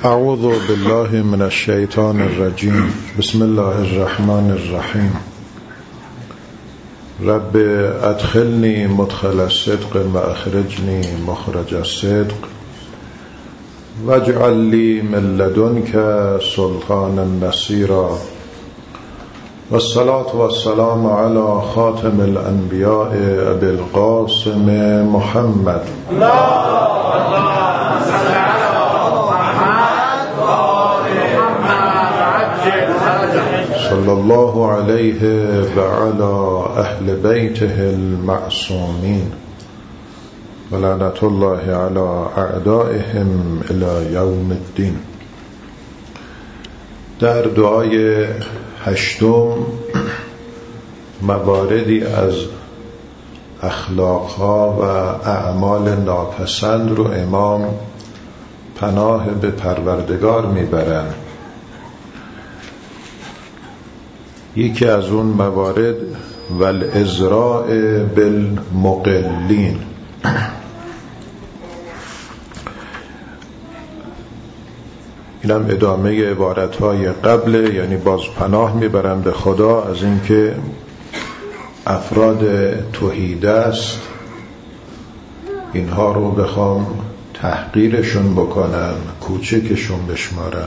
اعوذ بالله من الشیطان الرجیم. بسم الله الرحمن الرحیم. رب ادخلنی مدخل الصدق و اخرجنی مخرج الصدق واجعل لی من لدنک سلطانا نصیرا والصلاة والسلام علی خاتم الانبیاء ابی القاسم محمد صلی الله علیه و علی اهل بیته المعصومین و لعنت الله علی اعدائهم الی یوم الدین. در دعای هشتم مواردی از اخلاقها و اعمال ناپسند رو امام پناه به پروردگار میبرن. یکی از اون موارد والازراء بالمقلین، اینم ادامه عبارتهای قبل، یعنی باز پناه میبرم به خدا از اینکه افراد توحیده است اینها رو بخوام تحقیرشون بکنم، کوچکشون بشمارم.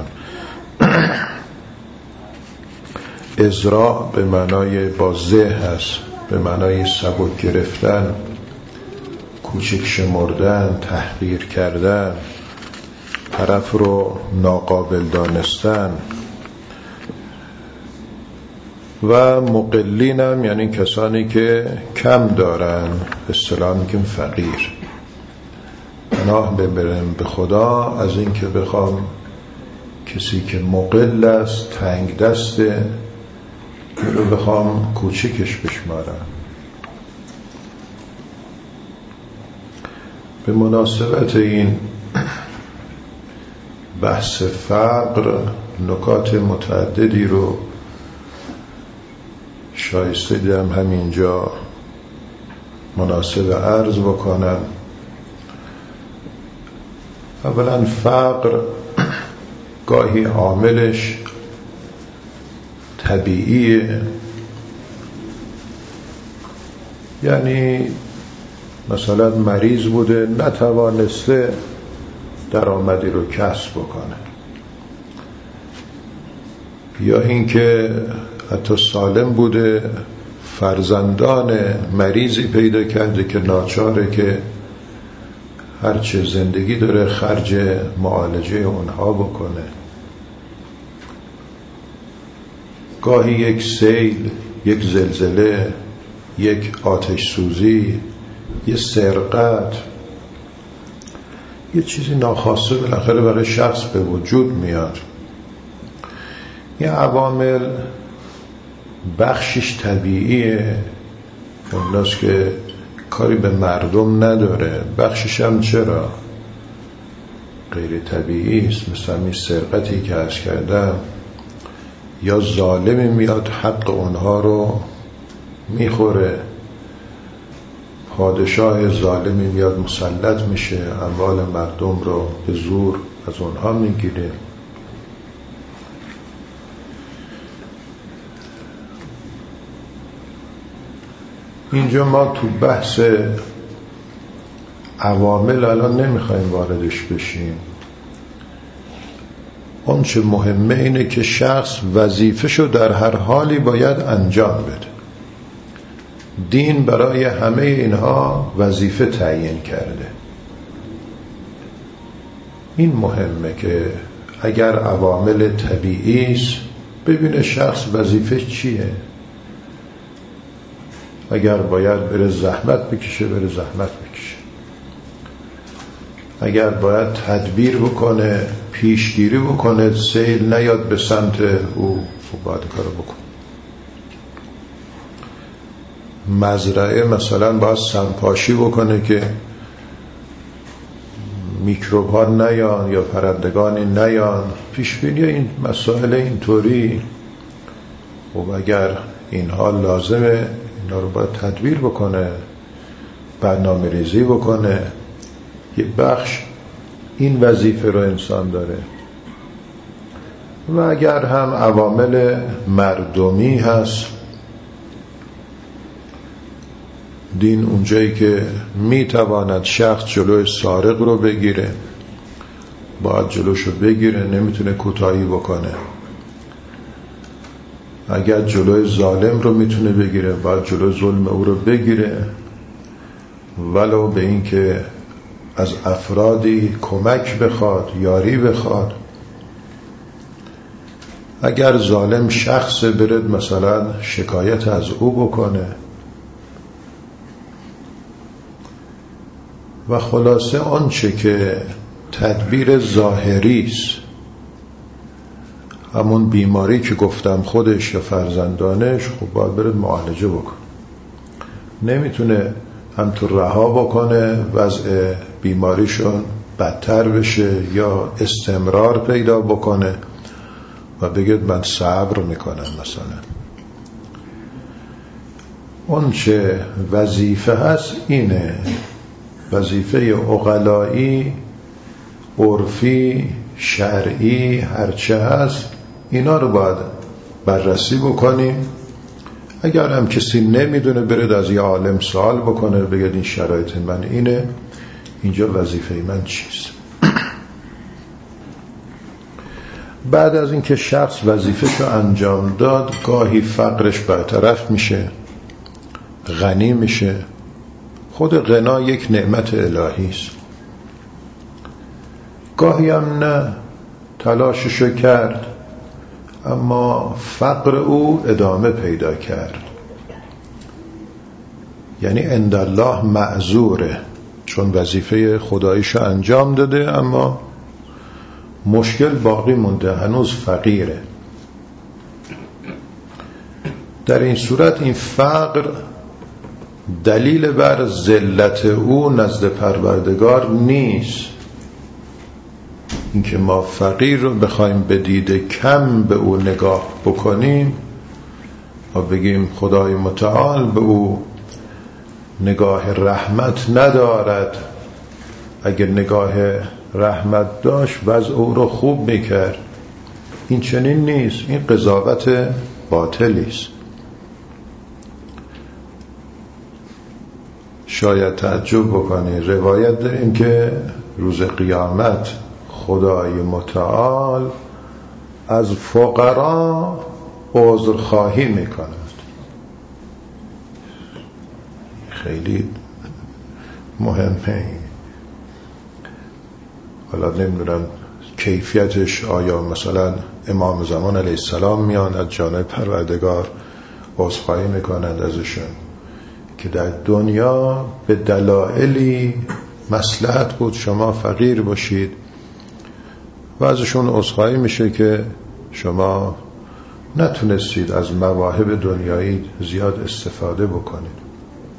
ازراع به معنای بازه هست، به معنای سبک گرفتن، کوچک شمردن، تحقیر کردن، طرف رو ناقابل دانستن. و مقلین هم یعنی کسانی که کم دارن، اصطلاحاً میگیم فقیر. پناه ببرم به خدا از این که بخوام کسی که مقل است، تنگ دسته، رو بخوام کوچکش بشمارم. به مناسبت این بحث فقر نکات متعددی رو شایسته دیدم همینجا مناسب عرض بکنم. اولا فقر گاهی عاملش طبیعیه، یعنی مثلا مریض بوده نتوانسته درآمدی رو کسب بکنه، یا اینکه حتی سالم بوده فرزندان مریضی پیدا کرده که ناچاره که هرچه زندگی داره خرج معالجه اونها بکنه. گاهی یک سیل، یک زلزله، یک آتش سوزی، یه سرقت، یه چیزی ناخواسته بالاخره برای شخص به وجود میاد. این عوامل بخشش طبیعیه، اوناست که کاری به مردم نداره، بخشش هم چرا غیر طبیعی است، مثل این سرقتی که عرض کردم، یا ظالمی میاد حق اونها رو میخوره، پادشاه ظالمی میاد مسلط میشه اموال مردم رو به زور از اونها میگیره. اینجا ما تو بحث عوامل الان نمیخوایم واردش بشیم. اون چه مهمه اینه که شخص وظیفه‌شو در هر حالی باید انجام بده. دین برای همه اینها وظیفه تعیین کرده. این مهمه که اگر عوامل طبیعی است ببینه شخص وظیفه چیه. اگر باید بره زحمت بکشه بره زحمت بکشه، اگر باید تدبیر بکنه، پیشگیری بکنه سیل نیاد به سمت او، باید کارو بکنه. مزرعه مثلا باید سمپاشی بکنه که میکروب ها نیان یا پرندگانی نیان. پیشبینی این مسائل اینطوری. و اگر اینها لازمه اینا رو باید تدبیر بکنه، برنامه ریزی بکنه. یه بخش این وظیفه رو انسان داره. و اگر هم عوامل مردمی هست، دین اونجایی که میتواند شخص جلوی سارق رو بگیره باید جلوشو بگیره، نمیتونه کوتاهی بکنه. اگر جلوی ظالم رو میتونه بگیره باید جلوی ظلم او رو بگیره، ولو به این که از افرادی کمک بخواد، یاری بخواد. اگر ظالم شخص برد مثلا شکایت از او بکنه. و خلاصه آنچه که تدبیر ظاهری است، همون بیماری که گفتم خودش یا فرزندانش، خب باید برد معالجه بکن. نمیتونه همطور رها بکنه وضع بیماریشون بدتر بشه یا استمرار پیدا بکنه و بگید من صبر میکنم. مثلا اون چه وظیفه هست اینه، وظیفه عقلایی، عرفی، شرعی، هرچه هست اینا رو باید بررسی بکنیم. اگر هم کسی نمیدونه برد از یه عالم سوال بکنه، بگید این شرایط من اینه، اینجا وظیفه من چیست. بعد از اینکه شخص وظیفه‌شو انجام داد، گاهی فقرش برطرف میشه، غنی میشه. خود غنا یک نعمت الهی است. گاهی هم نه، تلاششو کرد اما فقر او ادامه پیدا کرد. یعنی عند الله معذوره، چون وظیفه خداییشو انجام داده اما مشکل باقی مونده، هنوز فقیره. در این صورت این فقر دلیل بر ذلت او نزد پروردگار نیست. اینکه ما فقیر رو بخوایم به دید کم به او نگاه بکنیم و بگیم خدای متعال به او نگاه رحمت ندارد، اگر نگاه رحمت داشت وضع او رو خوب میکرد، این چنین نیست. این قضاوت باطلی است. شاید تعجب بکنی، روایت داریم که روز قیامت خدای متعال از فقرا عذرخواهی میکند. خیلی مهمه. حالا نمیدونم کیفیتش، آیا مثلا امام زمان علیه السلام میان از جانب پروردگار عذرخواهی میکنند ازشون که در دنیا به دلایلی مصلحت بود شما فقیر باشید، و ازشون عذرخواهی میشه که شما نتونستید از مواهب دنیایی زیاد استفاده بکنید.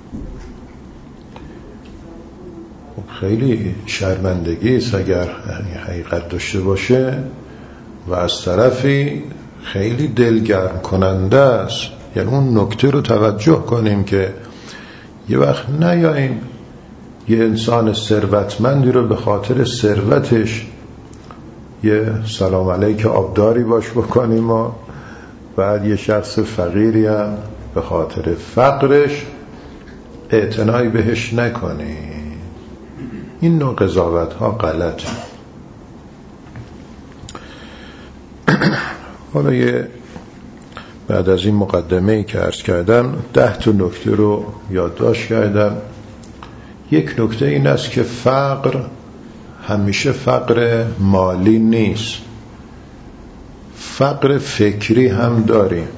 خیلی شرمندگی است اگر حقیقت داشته باشه و از طرفی خیلی دلگرم کننده است. یعنی اون نکته رو توجه کنیم که یه وقت نیاییم یه انسان ثروتمندی رو به خاطر ثروتش یه سلام علیک آبداری باش بکنیم و بعد یه شخص فقیری هم به خاطر فقرش اعتنایی بهش نکنیم. این نوع قضاوت ها غلط. حالا یه بعد از این مقدمه‌ای که عرض کردم 10 تا نکته رو یادداشت کردم. یک نکته این است که فقر همیشه فقر مالی نیست، فقر فکری هم داریم.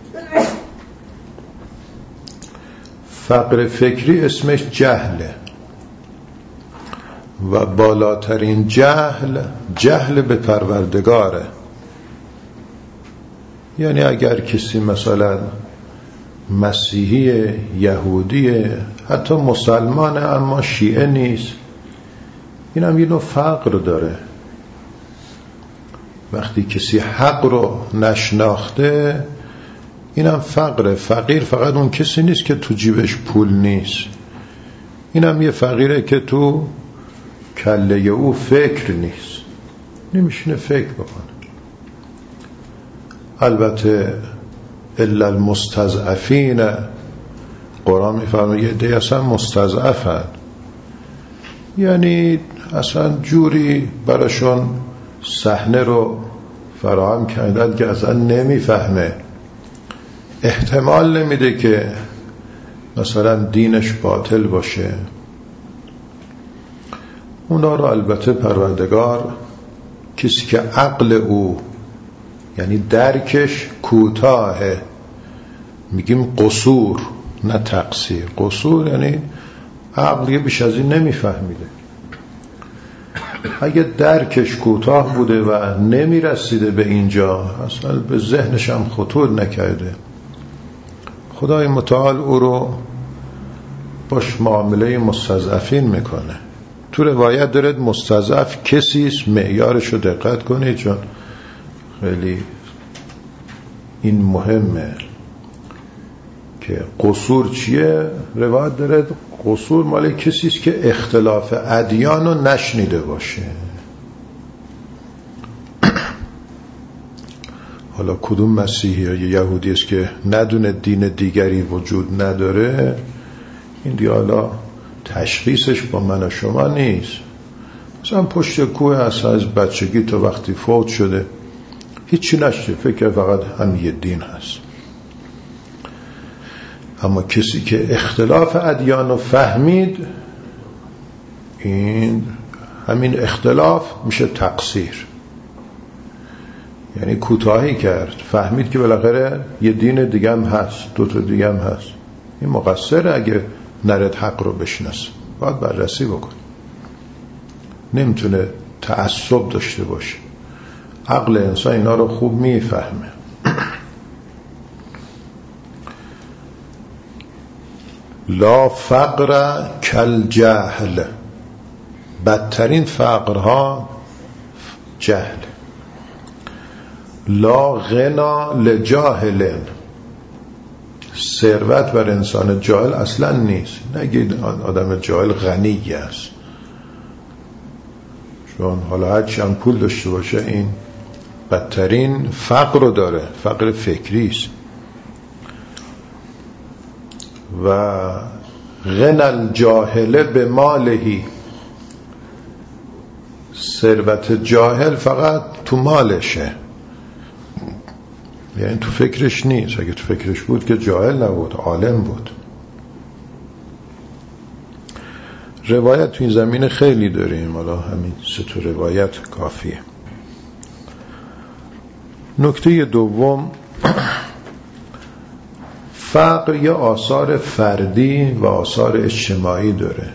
فقر فکری اسمش جهله و بالاترین جهل به پروردگاره. یعنی اگر کسی مثلا مسیحی، یهودی، حتی مسلمانه اما شیعه نیست، این هم یه نوع فقر داره. وقتی کسی حق رو نشناخته این هم فقره. فقیر فقط اون کسی نیست که تو جیبش پول نیست، این هم یه فقیره که تو کله او فکر نیست، نمیشینه فکر بکنه. البته الا المستضعفین، قرآن میفرماید یه عده اصلا مستضعفن، یعنی اصلا جوری براشون صحنه رو فراهم کردن که اصلا نمیفهمه، احتمال نمیده که مثلا دینش باطل باشه. اونا رو البته پروردگار، کسی که عقل او یعنی درکش کوتاهه، میگیم قصور نه تقصیر، قصور یعنی عقل یه بیش از این نمیفهمیده. اگه درکش کوتاه بوده و نمیرسیده به اینجا، اصلا به ذهنش هم خطور نکرده، خدای متعال او رو باش معامله مستضعفین میکنه. تو روایت دارد مستضعف کسیست، معیارش رو دقت کنید چون خیلی این مهمه که قصور چیه. روایت دارد قصور مال کسیست که اختلاف ادیان رو نشنیده باشه. حالا کدوم مسیحی یا یهودی است که ندونه دین دیگری وجود نداره، این دیگه حالا تشخیصش با من و شما نیست. مثلا پشت کوه هست از بچگی تا وقتی فوت شده هیچی نشده، فکر فقط هم یه دین هست. اما کسی که اختلاف ادیان رو فهمید، این همین اختلاف میشه تقصیر، یعنی کوتاهی کرد، فهمید که بالاخره یه دین دیگه هم هست، دوتا دیگه هم هست، این مقصره اگه نرد حق رو بشناسه، باید بررسی بکن، نمیتونه تعصب داشته باشه. عقل انسان اینا رو خوب میفهمه. لا فقر کل جهل، بدترین فقرها جهل. لا غنا لجاهل، ثروت بر انسان جاهل اصلا نیست. نگید آدم جاهل غنی است، چون حالا هرچی هم پول داشته باشه این بدترین فقر رو داره، فقر فکری است. و غنا الجاهل به مالهی، ثروت جاهل فقط تو مالشه، یعنی تو فکرش نیست. اگه تو فکرش بود که جاهل نبود، عالم بود. روایت تو این زمینه خیلی داریم، حالا همین 3 روایت کافیه. نکته دوم، فقر یا آثار فردی و آثار اجتماعی داره.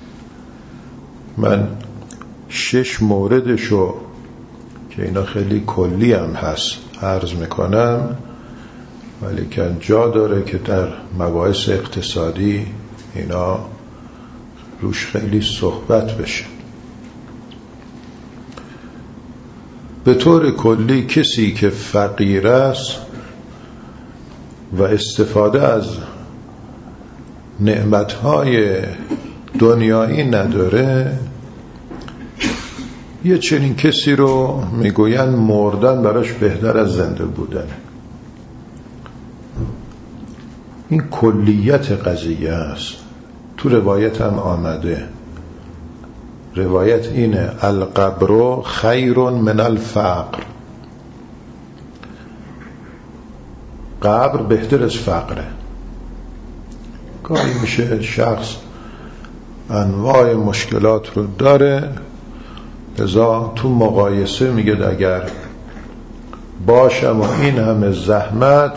من 6 موردشو که اینا خیلی کلی هم هست عرض میکنم، ولی که جا داره که در مباحث اقتصادی اینا روش خیلی صحبت بشه. به طور کلی کسی که فقیر است و استفاده از نعمتهای دنیایی نداره، یه چنین کسی رو میگوین مردن براش بهتر از زنده بودن. این کلیت قضیه است. تو روایت هم آمده، روایت اینه القبر خیر من الفقر، قبر بهتر از فقره. گاهی میشه شخص انواع مشکلات رو داره، لذا تو مقایسه میگه اگر باشم و این همه زحمت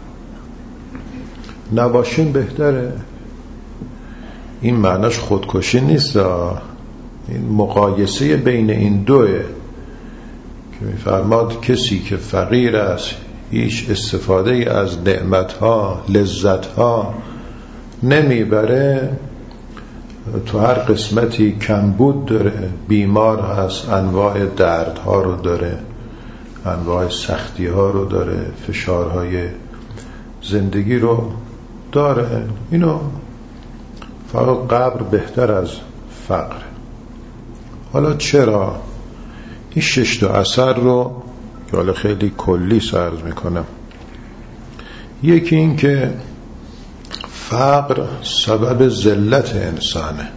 نباشیم بهتره. این معناش خودکشی نیست، این مقایسه بین این دوه که میفرماد کسی که فقیر است، هیچ استفاده از نعمتها لذتها نمیبره، تو هر قسمتی کمبود داره، بیمار هست، انواع دردها رو داره، انواع سختیها رو داره، فشارهای زندگی رو داره. اینو فقط قبر بهتر از فقر. حالا چرا این 6 اثر رو که که حالا خیلی کلی عرض میکنم. یکی این که فقر سبب ذلت انسانه،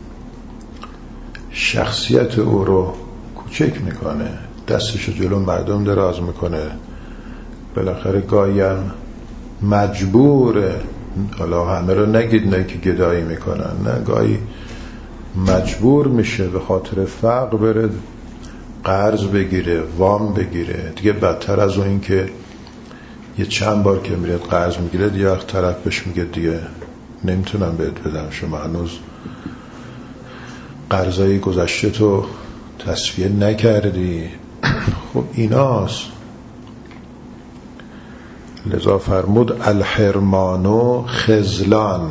شخصیت او رو کوچک میکنه، دستشو جلو مردم دراز میکنه، بالاخره گاهی هم مجبوره، حالا همه رو نگید نه که گدایی میکنن، نه، گاهی مجبور میشه به خاطر فقر بره قرض بگیره، وام بگیره. دیگه بدتر از اون این که یه چند بار که میره قرض میگیره دیگه وقت طرف بهش میگه دیگه نمیتونم بهت بدم، شما هنوز قرضای گذشته تو تصفیه نکردی. خب ایناست. لذا فرمود الحرمانو خذلان،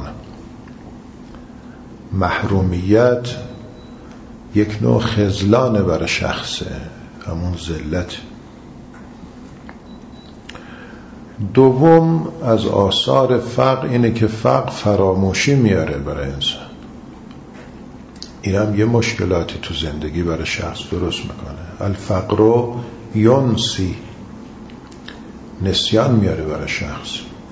محرومیت یک نوع خذلانه برای شخصه، همون ذلت. دوم از آثار فقر اینه که فقر فراموشی میاره برای انسان. این هم یه مشکلاتی تو زندگی برای شخص درست میکنه. الفقر ینسی، نسیان میاره برای شخص.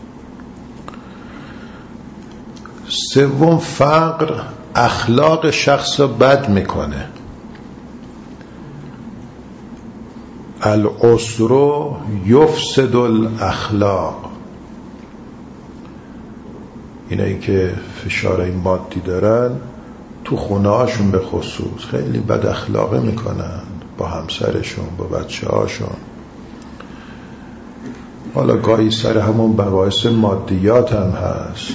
سوم فقر اخلاق شخص رو بد میکنه. العسر یفسد الاخلاق، اینایی که فشار مادی دارن تو خونه هاشون به خصوص خیلی بد اخلاقه میکنن با همسرشون، با بچه هاشون. حالا گاهی سر همون مباحث مادیات هم هست.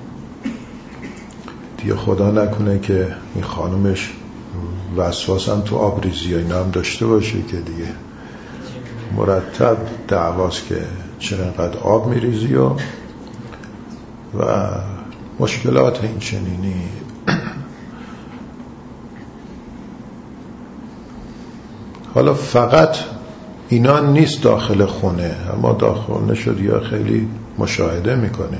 دیگه خدا نکنه که این خانمش وسواس هم تو آبریزی ها اینا هم داشته باشه که دیگه مرتب دعواست که چرا اینقدر آب میریزی و مشکلات این چنینی. حالا فقط اینا نیست داخل خونه، اما داخل خونه شد یا خیلی مشاهده میکنه.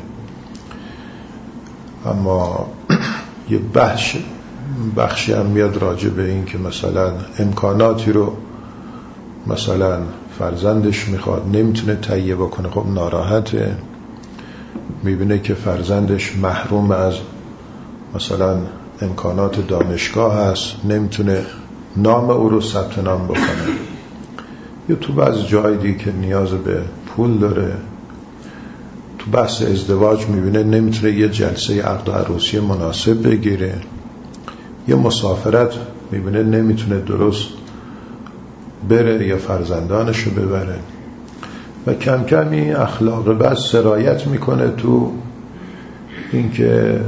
اما یه بخشی هم میاد راجع به این که مثلا امکاناتی رو مثلا فرزندش میخواد نمیتونه تهیه بکنه، خب ناراحته. میبینه که فرزندش محروم از مثلا امکانات دانشگاه هست، نمیتونه نام او رو ثبت نام بکنه. یا تو بعضی جای دیگه که نیاز به پول داره، تو بحث ازدواج میبینه نمیتونه یه جلسه عقد و عروسی مناسب بگیره. یه مسافرت میبینه نمیتونه درست بره یا فرزندانشو ببره. و کم کم این اخلاق بد سرایت میکنه تو اینکه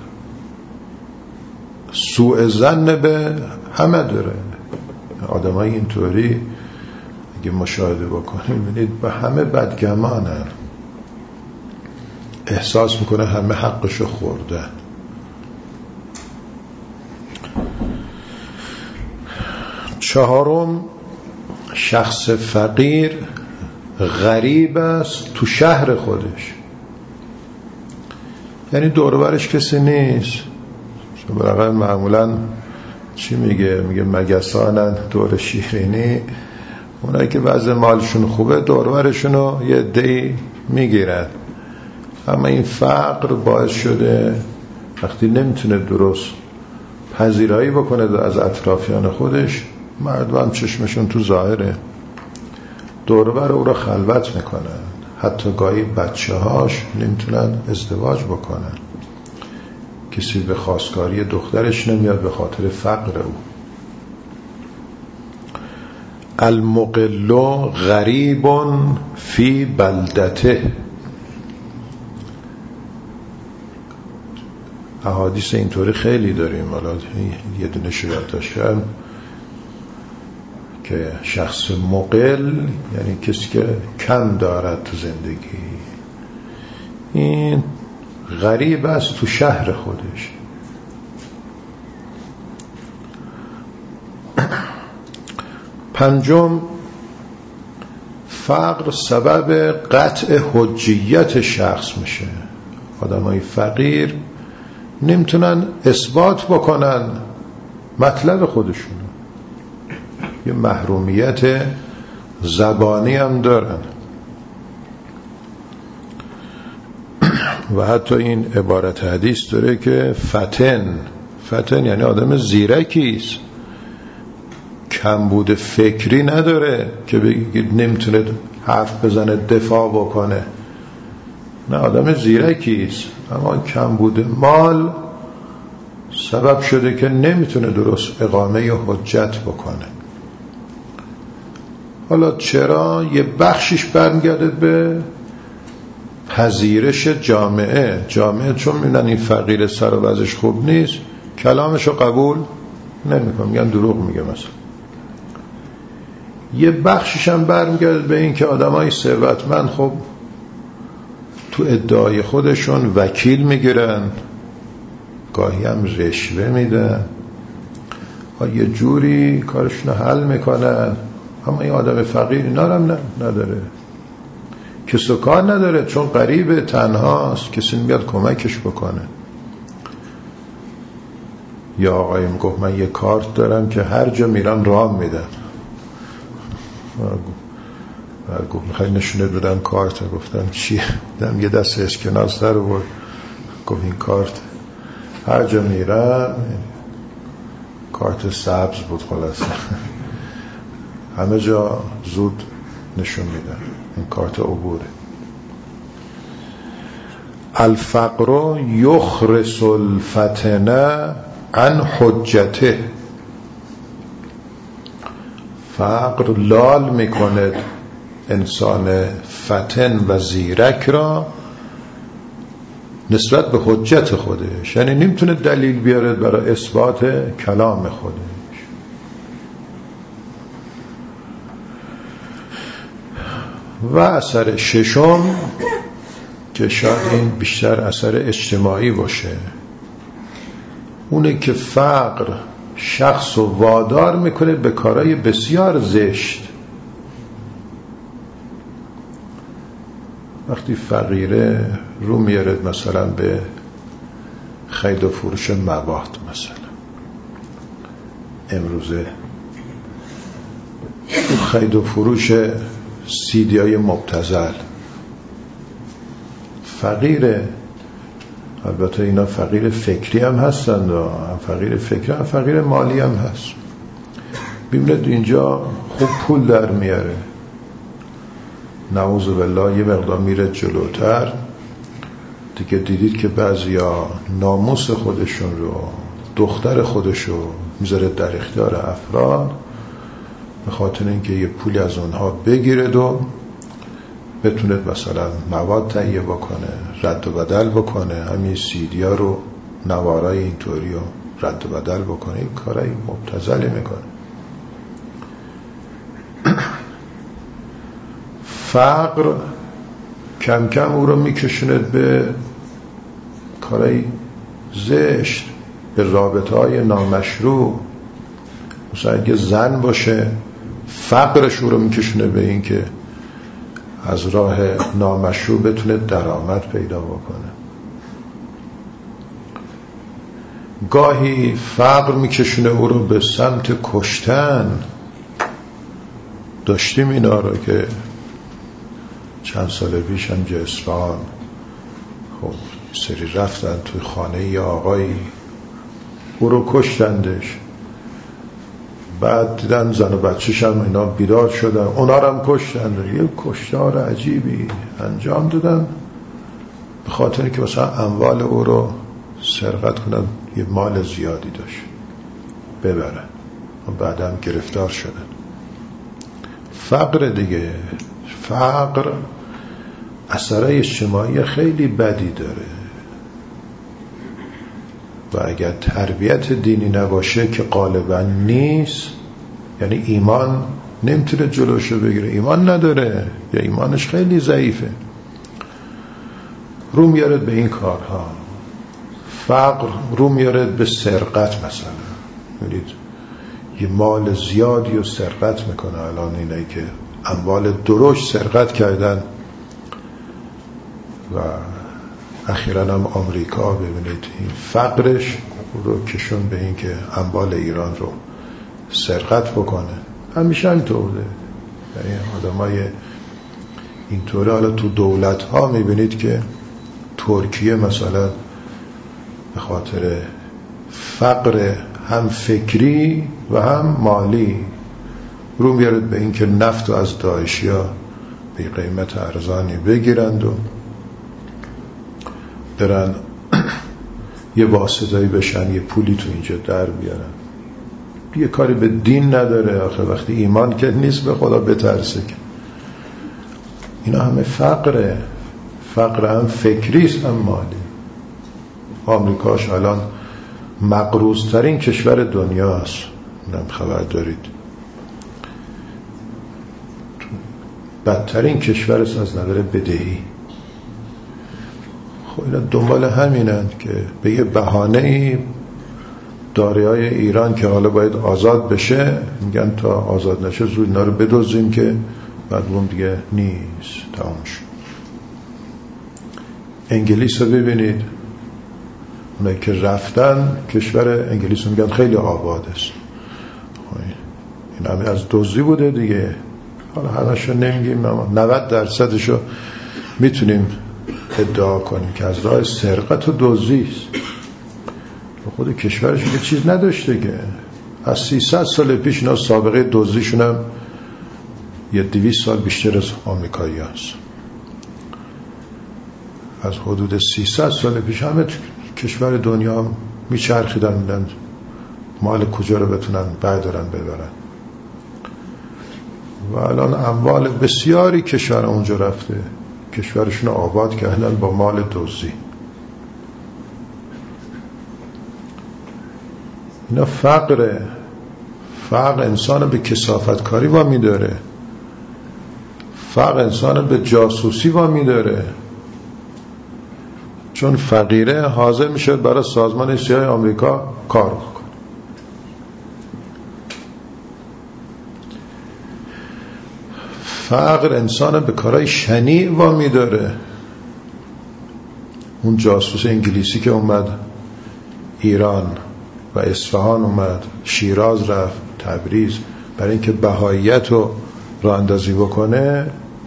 سوء ظن به همه داره. آدمای اینطوری اگه مشاهده بکنید میبینید به همه بدگمانن، احساس میکنه همه حقشو خورده. چهارم شخص فقیر غریب است تو شهر خودش، یعنی دور و برش کسی نیست. برای معمولا چی میگه مگسانن دور شیرینی، اونایی که وضع مالشون خوبه دور و برشونو یه عده‌ای میگیرن. اما این فقر باعث شده وقتی نمیتونه درست پذیرایی بکنه از اطرافیان خودش، مردم چشمشون تو ظاهره، دور و بر او را خلوت میکنن. حتی گاهی بچه هاش نمیتونن ازدواج بکنن، کسی به خواستگاری دخترش نمیاد به خاطر فقر او. المقل غریب فی بلدته، احادیث اینطوری خیلی داریم. حالا یه دونه شاید داشتم که شخص مقل یعنی کسی که کم دارد تو زندگی، این غریب است تو شهر خودش. پنجم فقر سبب قطع حجیت شخص میشه. آدمای فقیر نمیتونن اثبات بکنن مطلب خودشون، یه محرومیت زبانی هم دارن و حتی این عبارت حدیث داره که فتن یعنی آدم زیرکیست، کمبود فکری نداره که بگید نمیتونه حرف بزنه دفاع بکنه، نه آدم زیرکیست، اما کمبود مال سبب شده که نمیتونه درست اقامه یا حجت بکنه. حالا چرا؟ یه بخشش برمیگرده به پذیرش جامعه چون میبینن این فقیر سر و وضعش خوب نیست، کلامشو قبول نمیکنن، میگن دروغ میگه مثلا. یه بخشش هم برمیگرده به این که آدمای ثروتمند خب تو ادعای خودشون وکیل میگیرن، گاهی هم رشوه میدن، یه جوری کارشون حل میکنن، اما این آدم فقیر اینا هم نداره، کس و کار نداره، چون غریبه، تنهاست، کسی نمیاد کمکش بکنه. یا آقایی میگفت من یه کارت دارم که هر جا میرم راه میدن، گفت میخوای نشونه بدم کارت؟ گفتم چیه؟ دم یه دست اسکناس در بود، گفت این کارت هر جا میرم، کارت سبز بود، خلاصه همه جا زود نشون میدن، این کارت عبوره. الفقر یخرس الفتن عن حجته، فقر لال میکنه انسان فتن و زیرک را نسبت به حجت خودش، یعنی نمیتونه دلیل بیاره برای اثبات کلام خودش. و اثر ششم که شاید این بیشتر اثر اجتماعی باشه، اونه که فقر شخص رو وادار میکنه به کارهای بسیار زشت. وقتی فقیره رو میاره مثلا به خرید و فروش مواد، مثلا امروزه خرید و فروش سیدیای مبتذل، فقیره. البته اینا فقیر فکری هم هستند، هم فقیر فکری هم فقیر مالی هم هست. ببینید اینجا خوب پول در میاره، نعوذ بالله یه مقدار میره جلوتر دیگه، دیدید که بعضیا ناموس خودشون رو، دختر خودشو میذاره در اختیار افراد به خاطر اینکه یه پولی از اونها بگیرد و بتونه مثلا مواد تهیه بکنه، رد و بدل بکنه، همین سیدیا رو، نوارای اینطوری رو رد و بدل بکنه. این کارای مبتذلی میکنه. فقر کم کم او رو میکشونه به کارای زشت، به رابطه‌های نامشروع. مثلا اگه زن باشه، فقرش او رو میکشونه به این که از راه نامشروع بتونه درآمد پیدا بکنه. گاهی فقر میکشونه او رو به سمت کشتن. داشتیم اینا رو که چند سال پیش هم اصفهان، خب سری رفتن توی خانه یه آقایی، او رو کشتندش. بعد دیدن زن و بچه‌ش هم اینا بیدار شدن، اونا رو هم کشتند. یه کشتار عجیبی انجام دادن به خاطر که مثلا اموال او رو سرقت کنن، یه مال زیادی داشت ببرن و بعد هم گرفتار شدن. فقر دیگه، فقر اثرای اجتماعی خیلی بدی داره و اگر تربیت دینی نباشه که غالبا نیست، یعنی ایمان نمیتونه جلوشو بگیره، ایمان نداره یا ایمانش خیلی ضعیفه، رو میارد به این کارها. فقر رو میارد به سرقت، مثلا میدید یه مال زیادی رو سرقت میکنه. الان اینایی که اموال درشت سرقت کردن و اخیراً هم آمریکا، ببینید این فقرش رو کشون به این که اموال ایران رو سرقت بکنه. همیشه اینطوره. یعنی آدمای اینطوره. حالا تو دولت ها میبینید که ترکیه مثلا به خاطر فقر هم فکری و هم مالی رو میارد به اینکه نفت رو از داعشی ها به قیمت ارزانی بگیرند و برن یه واسطه‌ای بشن، یه پولی تو اینجا در بیارن. یه کاری به دین نداره آخه، وقتی ایمان که نیست به خدا بترسه که اینا همه فقره. فقر هم فکریست هم مالی. آمریکاش الان مقروض‌ترین کشور دنیاست، اینم خبر دارید. بدترین کشور است از نظر بدهی. خب اینا دنبال همینند که به یه بهانه‌ای دارایی‌های ایران که حالا باید آزاد بشه، میگن تا آزاد نشه زود اینا رو بدزدیم که بعد اون دیگه نیست، تمام شد. انگلیس رو ببینید، اونایی که رفتن کشور انگلیس رو میگن خیلی آباد است. این همه از دزدی بوده دیگه، حالا همشو نمیگیم اما 90% رو میتونیم ادعا کنیم که از راه سرقت و دزدی است. خود کشورش یه چیز نداشته که از 300 سال پیش اینا سابقه دزدیشون هم یه 200 سال بیشتر از آمریکایی هست. از حدود 300 سال پیش همه کشور دنیا هم میچرخیدن میدن مال کجا رو بتونن بردارن ببرن و الان اموال بسیاری کشور اونجا رفته، کشورشون آباد کردن با مال دزدی. اینا فقر انسان به کثافتکاری وامی داره، فقر انسان به جاسوسی وامی داره. چون فقیره حاضر میشه برای سازمان سیاه آمریکا کار بکنه. فقر انسان به کارهای شنیع وامی داره. اون جاسوس انگلیسی که اومد ایران و اصفهان اومد، شیراز رفت، تبریز، برای اینکه بهاییت رو راه اندازی بکنه،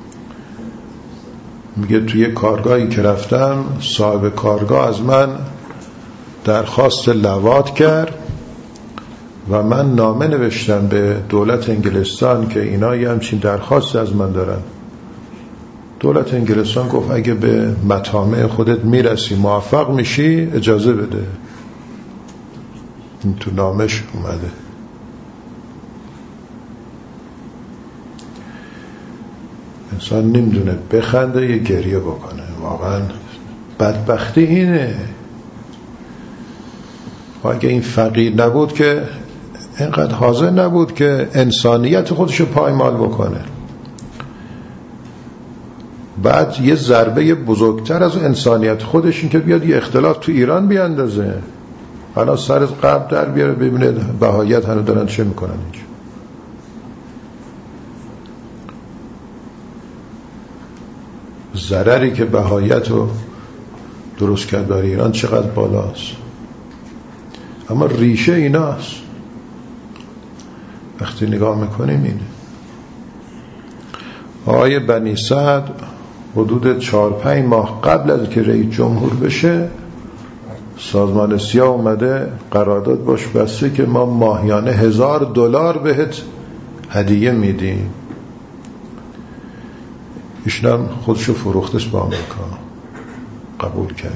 میگه توی کارگاهی که رفتم صاحب کارگاه از من درخواست لواط کرد و من نامه نوشتم به دولت انگلستان که اینا یه همچین درخواست از من دارن. دولت انگلستان گفت اگه به مطامع خودت میرسی موفق میشی اجازه بده. این تو نامش اومده. انسان نمیدونه بخنده یا گریه بکنه. واقعا بدبختی اینه. اگه این فقیر نبود که اینقدر حاضر نبود که انسانیت خودشو پایمال بکنه، بعد یه ضربه بزرگتر از انسانیت خودش این که بیاد یه اختلاف تو ایران بیاندازه، حالا سر از قبل در بیاره ببینه بهاییت هنو دارن چه میکنن اینجا. ضرری که بهاییت رو درست کرد برای ایران چقدر بالاست. اما ریشه ایناست. وقتی نگاه میکنیم اینه. آقای بنی سعد حدود 4-5 ماه قبل از که رئیس جمهور بشه سازمان سیاه اومده قرارداد باش بسته که ما ماهیانه $1000 بهت هدیه میدیم. ایشون خودشو فروختش با آمریکا، قبول کرده.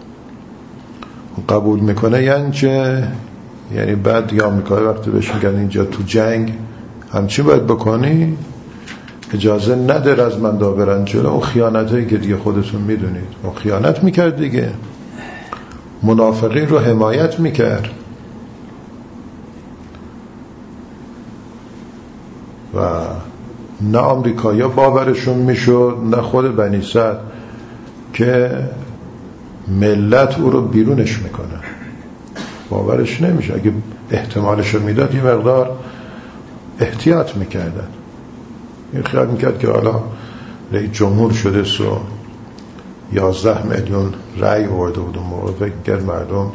قبول میکنه یعنی چه؟ یعنی بعد یا آمریکایی وقتی بهش میگن اینجا تو جنگ همچی باید بکنی، اجازه نداره از من دابرن جلو. اون خیانت هایی که دیگه خودتون میدونید، اون خیانت میکرد دیگه، منافقین رو حمایت میکرد و نه آمریکایی باورشون میشد نه خود بنی سعد که ملت او رو بیرونش میکنه، باورش نمیشه. اگه احتمالش رو میداد یه مقدار احتیاط میکردن. این خیال میکرد که حالا رئیس جمهور شده سو 11 میلیون رأی آورده بود اون موقع، فکر کرد مردم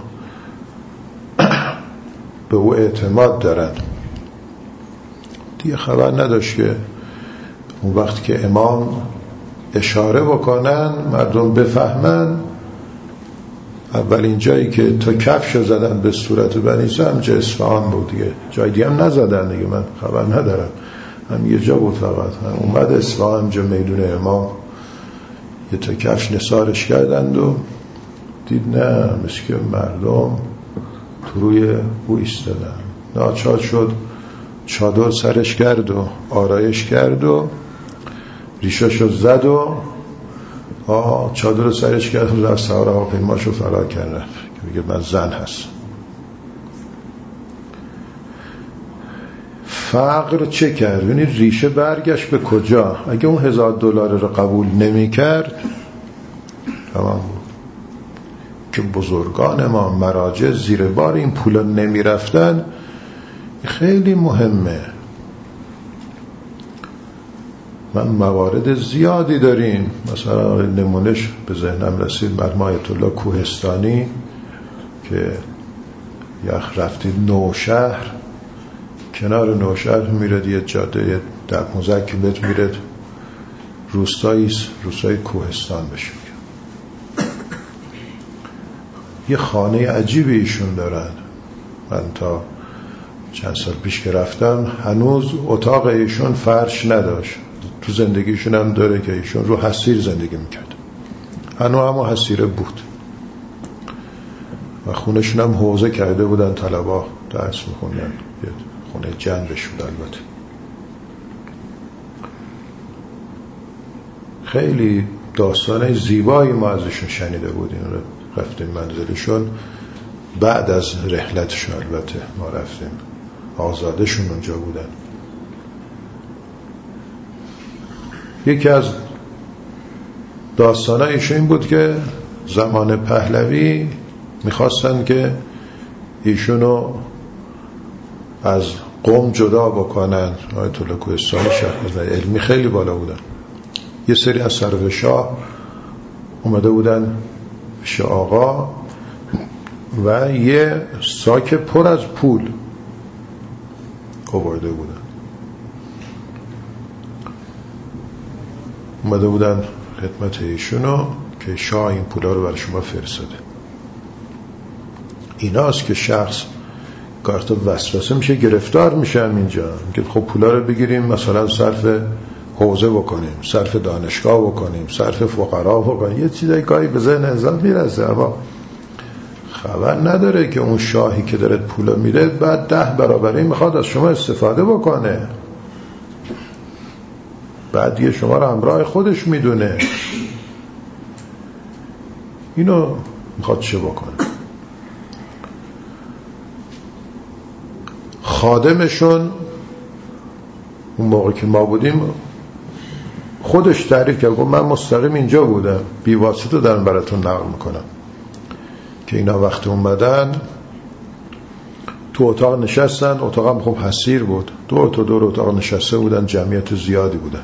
به او اعتماد دارن. دیگه خبر نداشت که اون وقت که امام اشاره بکنن مردم بفهمن، اولین جایی که تا کفشو زدن به صورت بنی همجا اصفهان بود دیگه، جای دیگه هم نزدن دیگه، من خبر ندارم، هم یه جا بود فقط، هم اومد اصفهان همجا میدون امام یه تا کفش نثارش کردند و دید نه مثل که مردم تو روی او ایستادن. ناچار شد چادر سرش کرد و آرایش کرد و ریشاشو زد و چادر سرش کرد و در سوار هواپیماشو فرار کرد که بگه من زن هست. فقر چه کرد؟ یعنی ریشه برگشت به کجا؟ اگه اون $1000 رو قبول نمی کرد تمام بود که بزرگان ما مراجع زیر بار این پولا نمی رفتن. خیلی مهمه. من موارد زیادی داریم، مثلا نمونش به ذهنم رسید مرحوم آیت الله کوهستانی که یخ رفتید نوشهر، کنار نوشهر میرد یه جاده 15 کیلومتر میرد روستای کوهستان بشه. یه خانه عجیبی ایشون دارن. من تا چند سال پیش که رفتم هنوز اتاق ایشون فرش نداشت. تو زندگیشون هم داره که ایشون رو حصیر زندگی میکرد، هنوز هم حصیره بود و خونشون هم حوزه کرده بودن، طلبا درس میخوندن، یه خونه جنبش بود. البته خیلی داستانه زیبایی ما ازشون شنیده بودیم. رفتیم منزلشون بعد از رحلتشون، البته ما رفتیم، آزادشون اونجا بودن. یکی از داستانایشون این بود که زمان پهلوی میخواستن که ایشونو از قوم جدا بکنن. آیت الله کوهستانی شخص علمی خیلی بالا بودن. یه سری از سروشاه اومده بودن پیش آقا و یه ساک پر از پول آورده بودن، اومده بودن خدمت ایشونو که شاه این پولا رو برای شما فرستاده. ایناست که شخص کارتا وسوسه میشه، گرفتار میشن اینجا که خب پولا رو بگیریم مثلا صرف حوزه بکنیم، صرف دانشگاه بکنیم، صرف فقرا بکنیم، یه چیزای گاهی به ذهن انسان میرسه اما خبر نداره که اون شاهی که داره پولا میره بعد 10 برابر این میخواد از شما استفاده بکنه، بعد یه شما رو همراه خودش میدونه. اینو میخواد چه بکنه؟ خادمشون اون موقع که ما بودیم خودش تعریف کرد، گفت من مستقیم اینجا بودم، بی واسطه دارم براتون نقل میکنم که اینا وقت اومدن تو اتاق نشستن. اتاقم خب حصیر بود، دور اتاق نشسته بودن، جمعیت زیادی بودن.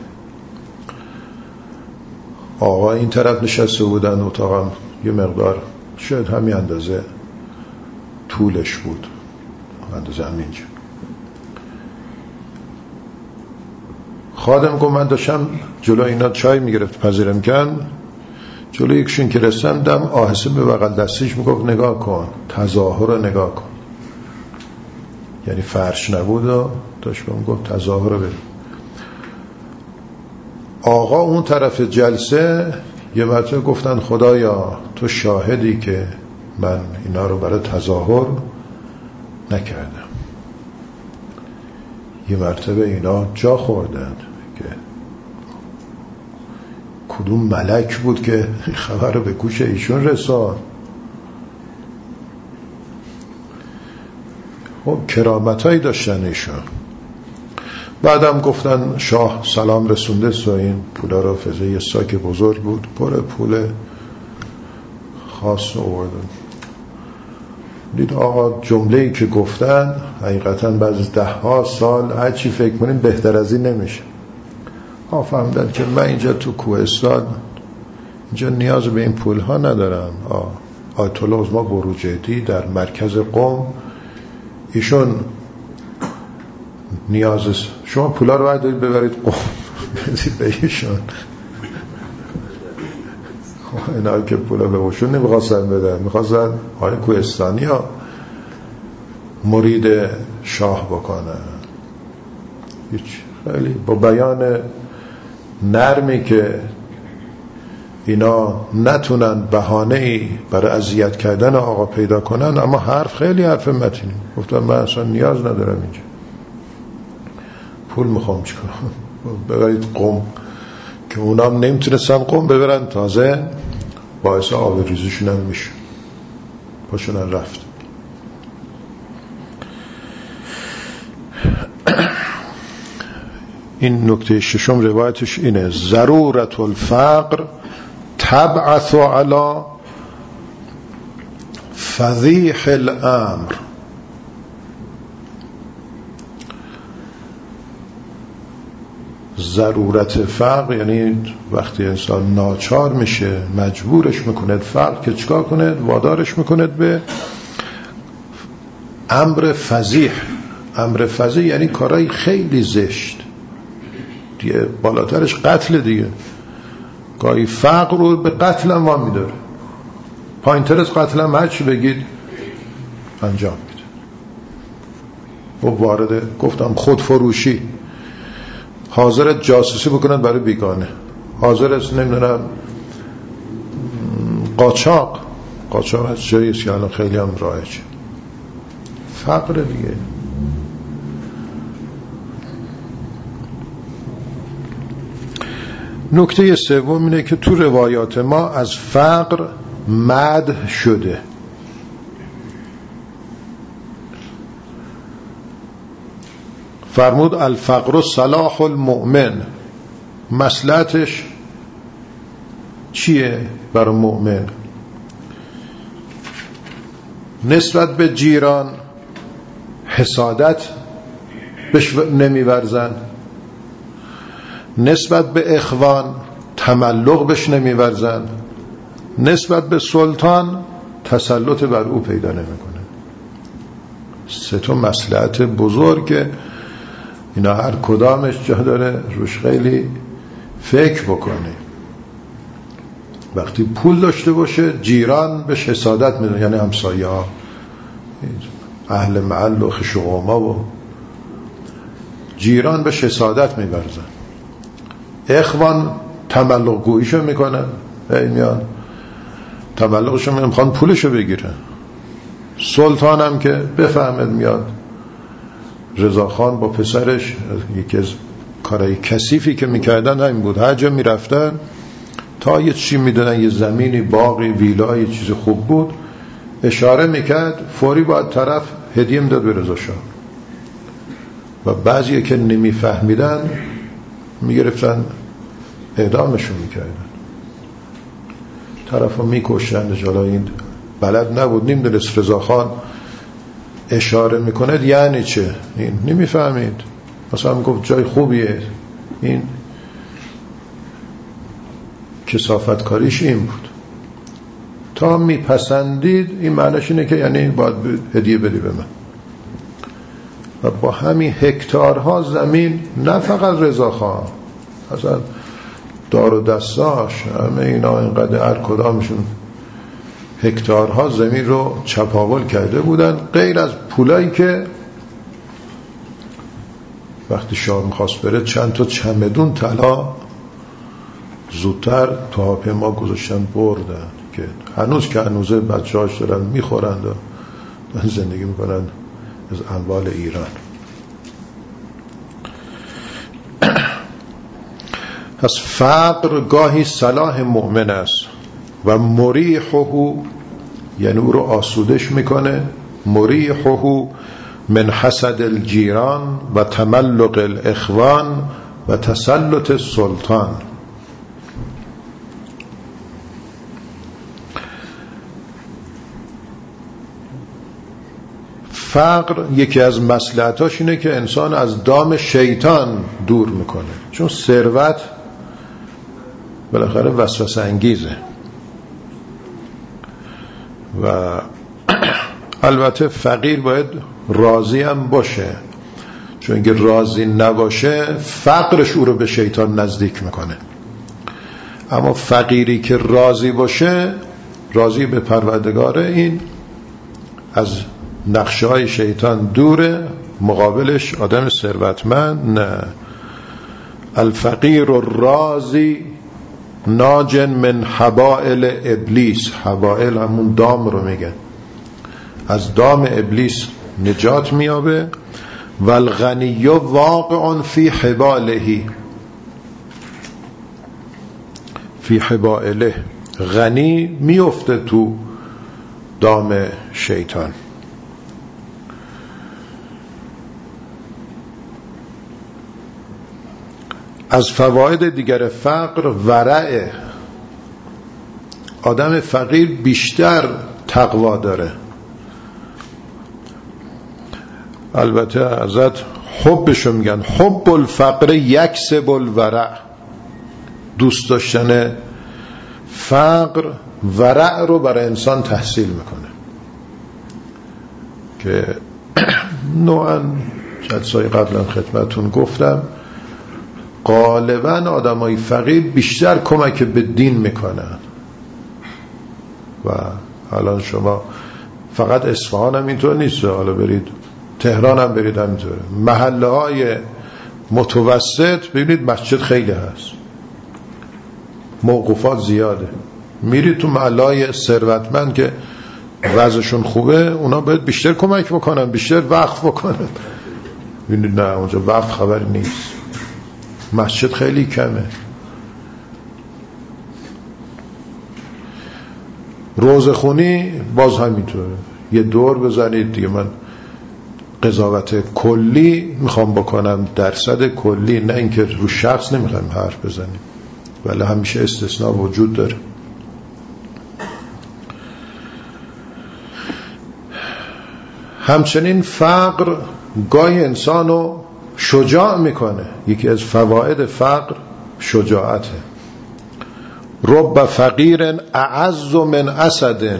آقا این طرف نشسته بودن، اتاقم یه مقدار شاید همین اندازه طولش بود، اندازه همینجا. خادم گفت من داشتم جلو اینا چای میگرفت پذیرم کن، جلو یکشون که رسندم آهسته به بغل دستیش میگفت نگاه کن، تظاهر رو نگاه کن. یعنی فرش نبود و داشت بهم گفت تظاهر رو ببین. آقا اون طرف جلسه یه مرتبه گفتن خدایا تو شاهدی که من اینا رو برای تظاهر نکردم. یه مرتبه اینا جا خوردن که کدوم ملک بود که خبر رو به گوش ایشون رسان. خب کرامتایی داشتن ایشون. بعدم گفتن شاه سلام رسونده سو این پولا رو فضای یه ساک بزرگ بود پر پول خاص آوردن. دید آقا جمله‌ای که گفتن حقیقتاً بعد از 10 سال هر چی فکر کنیم بهتر از این نمیشه. فهمیدن که من اینجا تو کوهستان اینجا نیاز به این پول ها ندارم. آیت الله عظما بروجردی در مرکز قم ایشون نیاز شما پولا رو باید ببرید قم، بدید بهشون. اینا که پولا به اوشون نمیخواستن بدن، میخواستن های کوهستانی ها مرید شاه بکنن. هیچ، خیلی با بیان نرمی که اینا نتونن بهانه‌ای برای اذیت کردن آقا پیدا کنن، اما حرف خیلی حرف متینی. گفتم من اصلا نیاز ندارم اینجا، پول میخوام چیکار ببرید قم، که اونام نمیتونستن قم ببرن، تازه باعث آبروریزیشون هم میشه، پاشونن رفت. این نکته ششم روایتش اینه: ضرورت الفقر تبعث علی فضیح الامر. ضرورت فقر یعنی وقتی انسان ناچار میشه، مجبورش میکنه فقر که چیکار کنه، وادارش میکنه به امر فضیح. امر فضیح یعنی کارهای خیلی زشت دیگه، بالاترش قتل دیگه. گاهی فقر رو به قتل هم وامی داره، پایین تر از قتل هم هرچی بگید انجام میده. و وارد گفتم خودفروشی، حاضر جاسوسی بکنند برای بیگانه، حاضر است نمیدونم قاچاق از جاییست که الان خیلی هم رایجه. فقر دیگه. نکته سوم اینه که تو روایات ما از فقر مدح شده. فرمود الفقر صلاح المؤمن. مصلحتش چیه برای مؤمن؟ نسبت به جیران حسادت بهش نمیورزن، نسبت به اخوان تملق بهش نمیورزن، نسبت به سلطان تسلط بر او پیدا نمیکنه. سه تا مصلحت بزرگ، اینا هر کدامش جا داره روش خیلی فکر بکنه. وقتی پول داشته باشه جیران بهش حسادت میدن، یعنی همسایه ها، اهل محل و خشوقاما و جیران بهش حسادت میورزن. اخوان تملق گوییشو میکنن، میان تملقشو میخوان پولشو بگیرن. سلطان هم که بفهمد میاد، رضاخان با پسرش یکی از کارهای کثیفی که میکردن همین بود، هر جا میرفتن تا یه چی میدونن، یه زمینی، باقی، ویلای، چیز خوب بود، اشاره میکرد فوری باید طرف هدیه میداد به رضا شاه. و بعضی که نمیفهمیدن میگرفتن اعدامشون میکردن، طرف رو میکشتن. جالا این بلد نبود، نمیدونست رضاخان اشاره میکنه یعنی چه، این نمیفهمید. مثلا میگفت جای خوبیه، این کثافت کاریش این بود. تا میپسندید این معنیش اینه که یعنی باید هدیه بدی به من. و با همین هکتارها زمین، نه فقط رضاخان، اصلا دار و دستاش، همه اینا اینقدر هر کدامشون هکتارها زمین رو چپاول کرده بودن، غیر از پولایی که وقتی شاه میخواست بره چند تا چمدون طلا زودتر تو هواپیما گذاشتن بردن، که هنوز که هنوزه بچه‌هاش دارن میخورند و زندگی میکنن از اموال ایران. پس فقر گاهی صلاح مؤمن است و مریحه، یعنی او رو آسودش میکنه، مریحه من حسد الجیران و تملق الاخوان و تسلط السلطان. فقر یکی از مصلحتاش اینه که انسان از دام شیطان دور میکنه، چون ثروت بالاخره وسوسه انگیزه. و البته فقیر باید راضی هم باشه، چون چون اگه راضی نباشه فقرش او رو به شیطان نزدیک میکنه. اما فقیری که راضی باشه، راضی به پروردگاره، این از نقشه های شیطان دوره. مقابلش آدم ثروتمند نه. الفقیر الراضی ناج من حبائل ابلیس. حبائل همون دام رو میگن، از دام ابلیس نجات میابه. والغنی واقع فی حباله، فی حبائله. غنی میفته تو دام شیطان. از فواید دیگر فقر ورعه. آدم فقیر بیشتر تقوا داره. البته ازت حبشو میگن حب الفقر یکسب الورع. دوست داشتن فقر ورع رو برای انسان تحصیل میکنه که نوعا جلسای قبلا خدمتون گفتم غالبا آدمای فقیر بیشتر کمک به دین میکنن. و الان شما فقط اصفهان هم اینطور نیست، حالا برید تهران هم برید همینطوره. محله های متوسط ببینید مسجد خیلی هست، موقوفات زیاده. میرید تو محله های ثروتمند که وضعشون خوبه، اونا باید بیشتر کمک بکنن، بیشتر وقف بکنن. ببینید نه، اونجا وقف خبری نیست، مسجد خیلی کمه. روزه خونی باز همینطوره. یه دور بزنید دیگه. من قضاوت کلی میخوام بکنم، درصد کلی، نه اینکه رو شخص نمیخوایم حرف بزنیم، ولی همیشه استثناء وجود داره. همچنین فقر گاهی انسانو شجاع میکنه. یکی از فواید فقر شجاعته. رب فقیر اعز من اسد.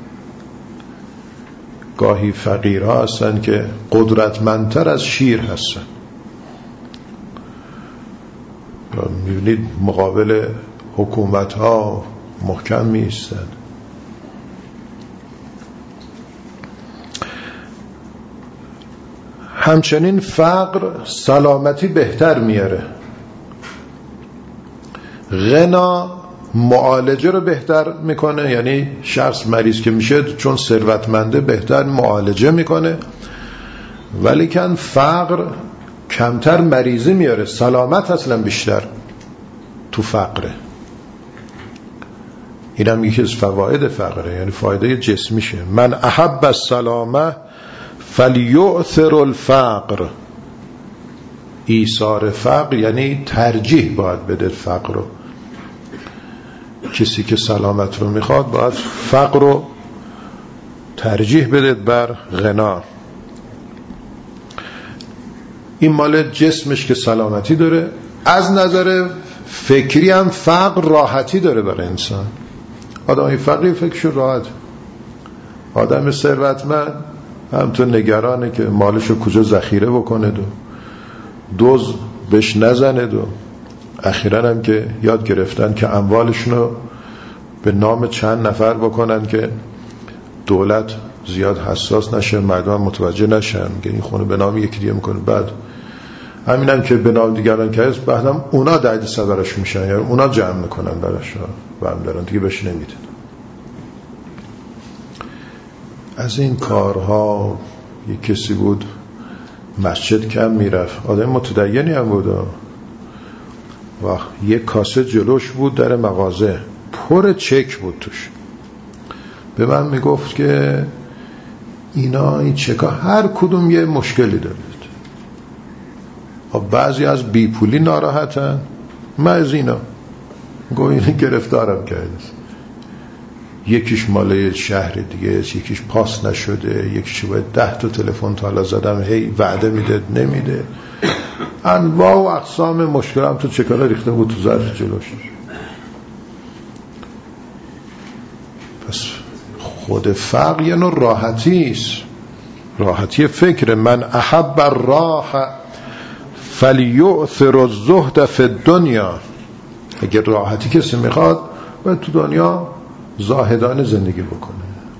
گاهی فقیرها هستن که قدرتمندتر از شیر هستن. میبینید مقابل حکومت ها محکم میستن. همچنین فقر سلامتی بهتر میاره. غنا معالجه رو بهتر میکنه، یعنی شخص مریض که میشه چون ثروتمنده بهتر معالجه میکنه، ولی کن فقر کمتر مریضی میاره. سلامت اصلا بیشتر تو فقره. این هم یکی از فواید فقره، یعنی فایده جسمیشه. من احب السلامه فلیؤثر الفقر. ایثار فقر یعنی ترجیح باید بده فقر رو. کسی که سلامت رو میخواد باید فقر رو ترجیح بده بر غنا. این مال جسمش که سلامتی داره. از نظر فکری هم فقر راحتی داره برای انسان. آدمی فقیر فکرش راحت. آدم ثروتمند هم تو نگرانه که مالشو کجا ذخیره بکنه، دوز بهش نزنه. اخیراً هم که یاد گرفتن که اموالشونو به نام چند نفر بکنن که دولت زیاد حساس نشه، مردم متوجه نشن که این خونه به نام یکی دیگه میکنه. بعد همینم که به نام دیگران که هست، بعدم اونا درد سبرش میشن، یعنی اونا جمع میکنن براش و هم دارن دیگه بهش نمیدن. از این کارها یک کسی بود مسجد کم میرفت، آدم متدینی هم بود و یک کاسه جلوش بود در مغازه پر چک بود توش. به من میگفت که این چکا هر کدوم یه مشکلی دارید. بعضی از بیپولی ناراحتن، من از اینا اینو گرفتارم کرده. یکیش مال شهر دیگه، یکیش پاس نشده، یکیش باید 10 تا تلفن تا حالا زدم، هی وعده میده نمیده. انواع و اقسام مشکل هم تو چکارا ریخته بود تو ظرف جلوش. پس خود فقر یه نوع راحتی است، راحتی فکر. من احب الراحه فلیؤثر الزهد فی الدنیا، اگر راحتی کسی میخواد باید تو دنیا زاهدانه زندگی بکنه.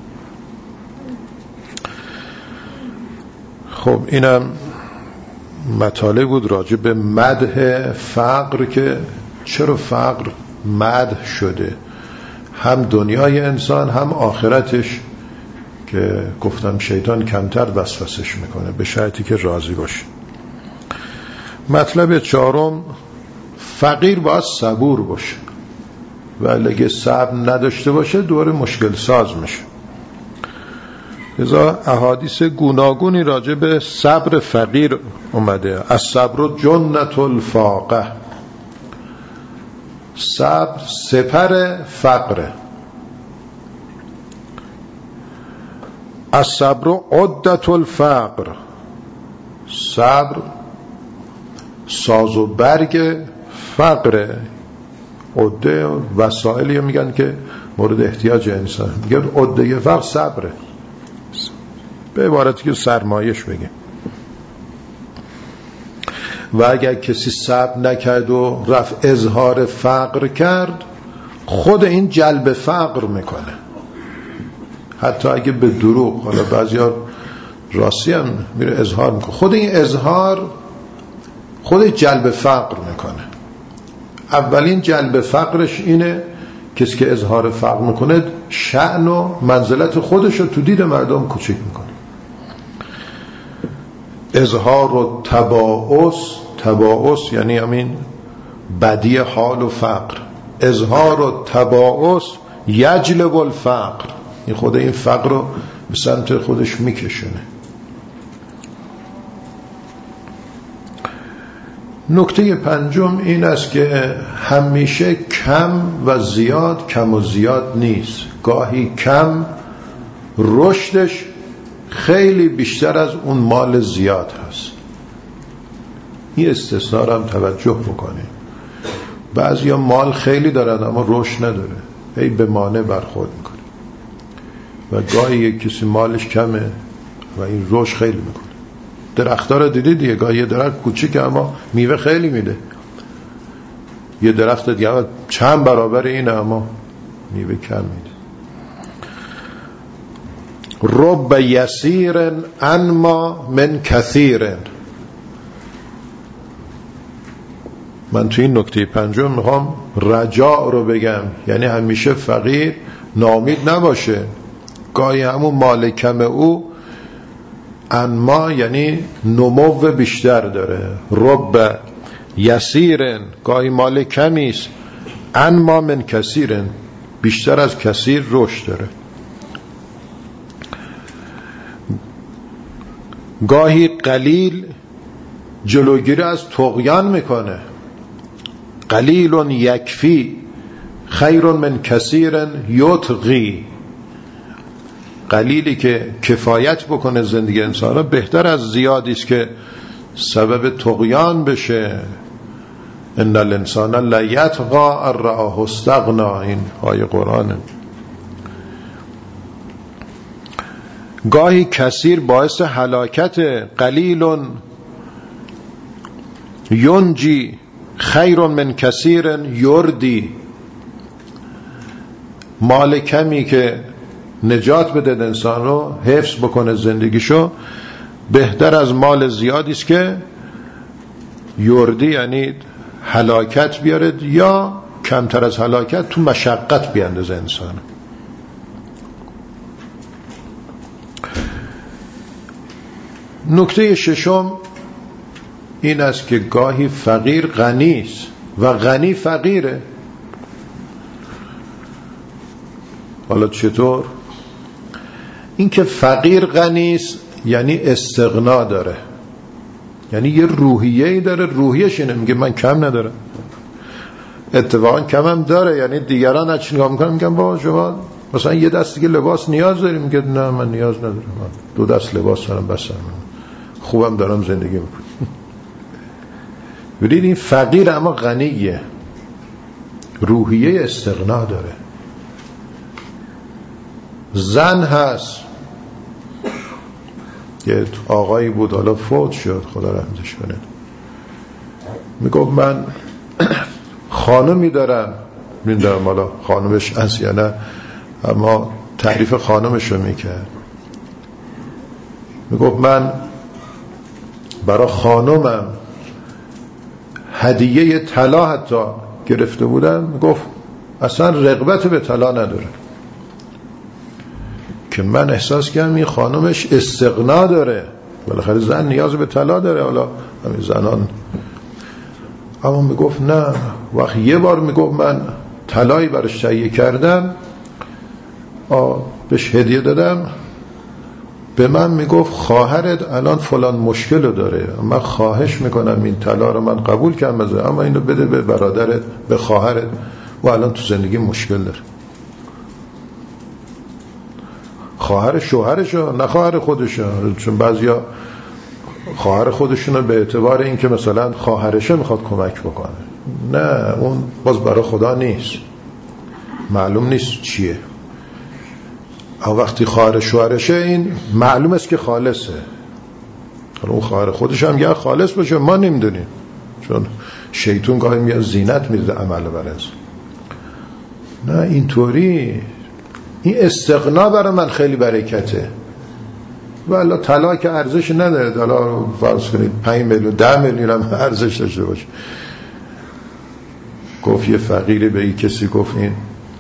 خب اینم مطالب بود راجع به مدح فقر، که چرا فقر مدح شده، هم دنیای انسان هم آخرتش، که گفتم شیطان کمتر وسوسش میکنه به شرطی که راضی باشه. مطلب چهارم، فقیر باید صبور باشه و اگه صبر نداشته باشه دوباره مشکل ساز میشه. لذا احادیث گوناگونی راجع به صبر فقیر اومده. الصبر جنة الفاقه، صبر سپر فقره. الصبر عدة الفقر، صبر ساز و برگ فقره. عده وسائلی میگن که مورد احتیاج انسان، میگن عده فقر صبره، به عبارتی که سرمایش بگیم. و اگر کسی صبر نکرد و رفت اظهار فقر کرد، خود این جلب فقر میکنه، حتی اگه به دروغ. حالا بعضیا راستی هم میره اظهار میکنه، خود این اظهار خود جلب فقر میکنه. اولین جلب فقرش اینه کسی که اظهار فقر میکنه شأن و منزلت خودش رو تو دید مردم کوچک میکنه. اظهار و تباعث یعنی همین بدی حال و فقر. اظهار و تباعث یجلب الفقر، این خود این فقر رو به سمت خودش میکشونه. نکته پنجم این است که همیشه کم و زیاد کم و زیاد نیست. گاهی کم رشدش خیلی بیشتر از اون مال زیاد هست. این استثناء رو هم توجه بکنیم. بعضیا مال خیلی دارن اما رشد نداره، هی به مانع برخورد میکنه. و گاهی یک کسی مالش کمه و این رشد خیلی میکنه. درخت‌ها رو دیدید دیگه، گاهی یه درخت کوچیکه اما میوه خیلی میده، یه درخت دیگه چند برابر اینه اما میوه کم میده. رب یسیر انما من کثیر. من توی این نکته پنجم میخوام رجاء رو بگم، یعنی همیشه فقیر ناامید نباشه. گاهی همون مال کم او انما یعنی نمو بیشتر داره. رب یسیرن، گاهی مال کمیست، انما من کثیرن، بیشتر از کثیر رشد داره. گاهی قلیل جلوگیری از طغیان میکنه. قلیل یکفی خیر من کثیر یطغی. قلیلی که کفایت بکنه زندگی انسان را بهتر از زیادی است که سبب طغیان بشه. ان الانسان لیطغی ان رآه استغنی، این آیه قرآنه. گاهی کثیر باعث هلاکت. قلیل ینجی خیر من کثیر یردی. مال کمی که نجات بده انسان رو، حفظ بکنه زندگیشو، بهتر از مال زیادی است که یردی یعنی هلاکت بیارد یا کمتر از هلاکت تو مشقت بیاندازه انسان. نکته ششم این است که گاهی فقیر غنی است و غنی فقیره. حالا چطور؟ این که فقیر غنی است یعنی استغنا داره، یعنی یه روحیه‌ای داره، روحیه‌ش اینه، میگه من کم ندارم. اتفاقا کم هم داره، یعنی دیگران اچ نگاه میکنن میگن با شما مثلا یه دست دیگه لباس نیاز داری، میگه نه من نیاز ندارم، دو دست لباس دارم بسم، خوبم دارم زندگی میکنم. ببینید این فقیر اما غنیه، روحیه استغنا داره. زن هست، یه آقایی بود حالا فوت شد خدا رحمتش کنه، میگفت من خانمی دارم، میدونم حالا خانمش هست یا نه، اما تعریف خانمش رو میکرد. میگفت من برای خانمم هدیه طلا حتی گرفته بودم. میگفت اصلا رغبت به طلا نداره، که من احساس کردم این خانمش استغنا داره، بالاخره زن نیاز به طلا داره، حالا همین زنان. اما میگفت نه، وقتی یه بار میگفت من طلایی برش تهیه کردم، بهش هدیه دادم، به من میگفت خواهرت الان فلان مشکل رو داره، من خواهش میکنم این طلا رو من قبول کردم ازش، اما اینو بده به برادرت، به خواهرت، و الان تو زندگی مشکل داره. خواهر شوهرشو، نه خواهر خودشو، چون بعضیا خواهر خودشونو به اعتبار این که مثلا خواهرشه میخواد کمک بکنه، نه، اون باز برای خدا نیست، معلوم نیست چیه. وقتی خواهر شوهرشه این معلوم است که خالصه، اون خواهر خودش هم یا خالص باشه ما نمیدونیم، چون شیطون گاهی میاد زینت میده عمل برز. نه اینطوری، این استغنا برای من خیلی برکته. والا طلا که ارزش نداره، حالا فرض کنید 5 میلیون 10 میلیون هم ارزش داشته باشه. گفت یه فقیری به این کسی گفت، این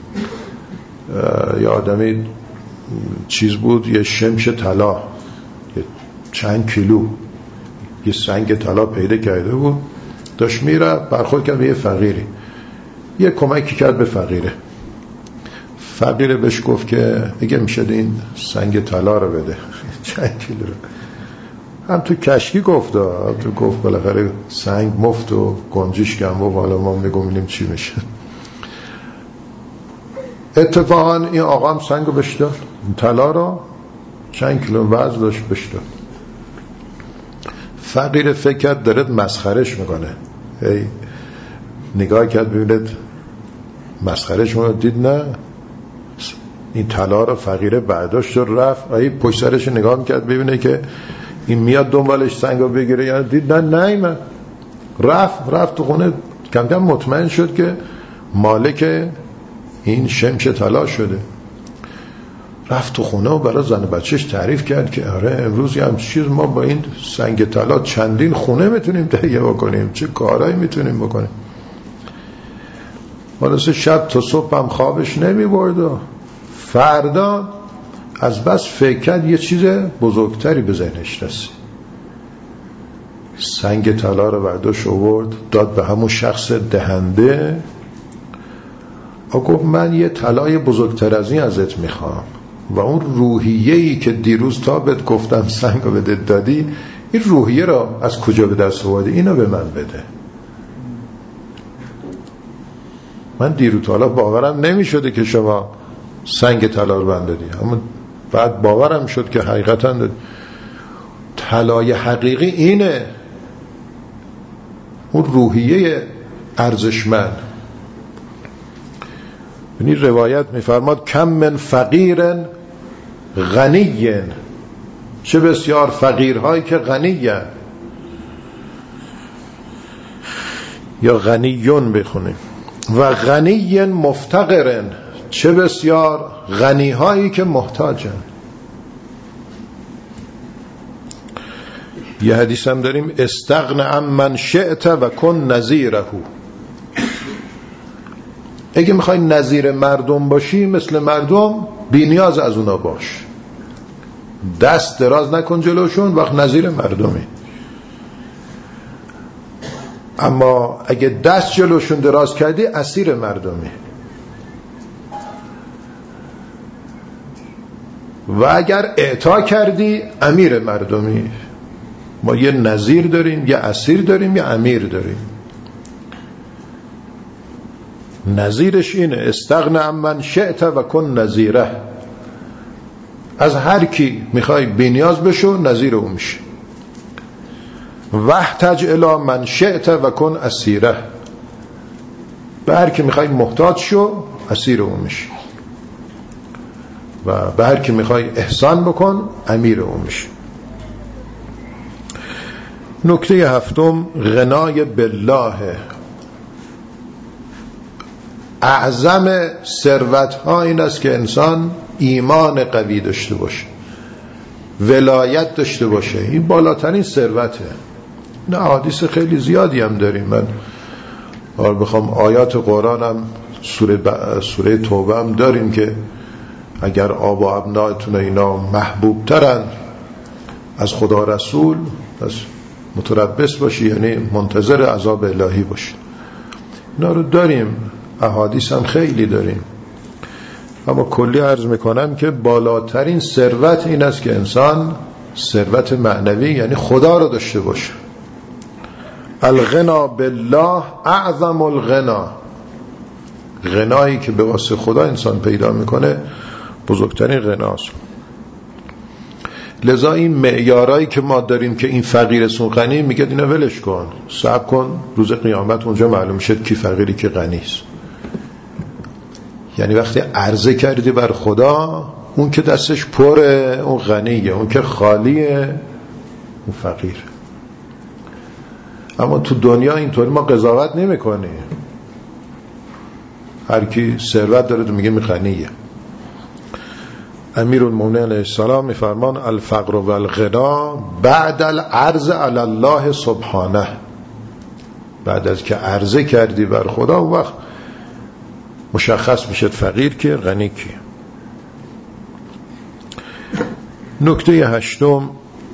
یه آدمی چیز بود، یه شمش طلا، یه چند کیلو یه سنگ طلا پیدا کرده بود، داشت میره برخورد کرد به یه فقیری، یه کمکی کرد به فقیره. فقیره بهش گفت که اگه میشه این سنگ طلا رو بده، چند کیلو رو. هم تو کشکی گفت، هم تو گفت بالاخره سنگ مفت و گنجیش کم و حالا ما میگم چی میشه. اتفاقا این آقا هم سنگ رو بهش داد، طلا رو چند کیلو وزن داشت بهش داد. فقیر فکر کرد دارد مسخرش میکنه، نگاه کرد ببیند مسخرش میکنه، دید نه، این طلا رو فقیره برداشت و رفت، پشت سرش نگاه میکرد ببینه که این میاد دنبالش سنگ رو بگیره، یعنی دید نه من رفت تو خونه، کم کم مطمئن شد که مالک این شمش طلا شده. رفت تو خونه و برای زن بچهش تعریف کرد که آره امروز هم چیز ما با این سنگ طلا چندین خونه میتونیم تهیه بکنیم، چه کارهایی میتونیم بکنیم. واسه شب تا صبح هم خوابش نمی برد و فردا از بس فکر کرد یه چیز بزرگتری به ذهنش رسید. سنگ طلا رو برداشت آورد داد به همون شخص دهنده، گفت من یه طلای بزرگتر از این ازت میخوام، و اون روحیه‌ای که دیروز تا بهت گفتم سنگ رو بده دادی، این روحیه را از کجا به دست آوردی؟ اینو به من بده. من دیروز حالا باورم نمیشده که شما سنگ طلا رو بندادی، اما بعد باورم شد که حقیقتا طلای حقیقی اینه، اون روحیه ارزشمند. یعنی روایت میفرماد کم من فقیر غنی، چه بسیار فقیرهایی که غنی، یا غنیون بخونیم، و غنی مفتقر، چه بسیار غنیهایی که محتاجن. یه حدیث هم داریم استغن عن من شئت و کن نظیره. اگه میخوای نظیر مردم باشی، مثل مردم بی نیاز از اونا باش، دست دراز نکن جلوشون، وقت نظیر مردمی. اما اگه دست جلوشون دراز کردی اسیر مردمی. و اگر اعطا کردی امیر مردمی. ما یه نظیر داریم، یه اسیر داریم، یه امیر داریم. نظیرش اینه استغن عن من شئت و کن نظیره، از هر کی میخوای بی‌نیاز بشو نظیر اون میشه. واحتج الی من شئت و کن اسیره، به هر کی میخوای محتاج شو اسیر اون میشه، و به هر کی میخوای احسان بکن امیر اون میشه. نکته هفتم غنای بالله. اعظم ثروت ها این است که انسان ایمان قوی داشته باشه، ولایت داشته باشه. این بالاترین ثروته. نه احادیث خیلی زیادی هم داریم. من بخوام آیات قرآن هم سوره توبه هم داریم که اگر آب و ابنایتون اینا محبوب ترن از خدا رسول، پس متربص باشی، یعنی منتظر عذاب الهی باشی. اینا رو داریم، احادیث هم خیلی داریم. اما کلی عرض میکنم که بالاترین ثروت این است که انسان ثروت معنوی یعنی خدا رو داشته باشه. الغنا بالله اعظم الغنا. غنایی که به واسه خدا انسان پیدا میکنه بزرگترین غناست. لذا این معیارایی که ما داریم که این فقیر سون غنی، میگه اینا ولش کن، صبر کن، روز قیامت اونجا معلوم شد کی فقیری کی غنیست. یعنی وقتی عرضه کردی بر خدا، اون که دستش پره اون غنیه، اون که خالیه اون فقیر. اما تو دنیا اینطوری ما قضاوت نمی کنیم. هر کی ثروت داره تو میگه غنیه. امیرالمومنین علیه السلام میفرمان الفقر و الغنا بعد العرض علی الله سبحانه. بعد از که عرضه کردی بر خدا، اون وقت مشخص میشه فقیر که غنی که. نکته هشتم،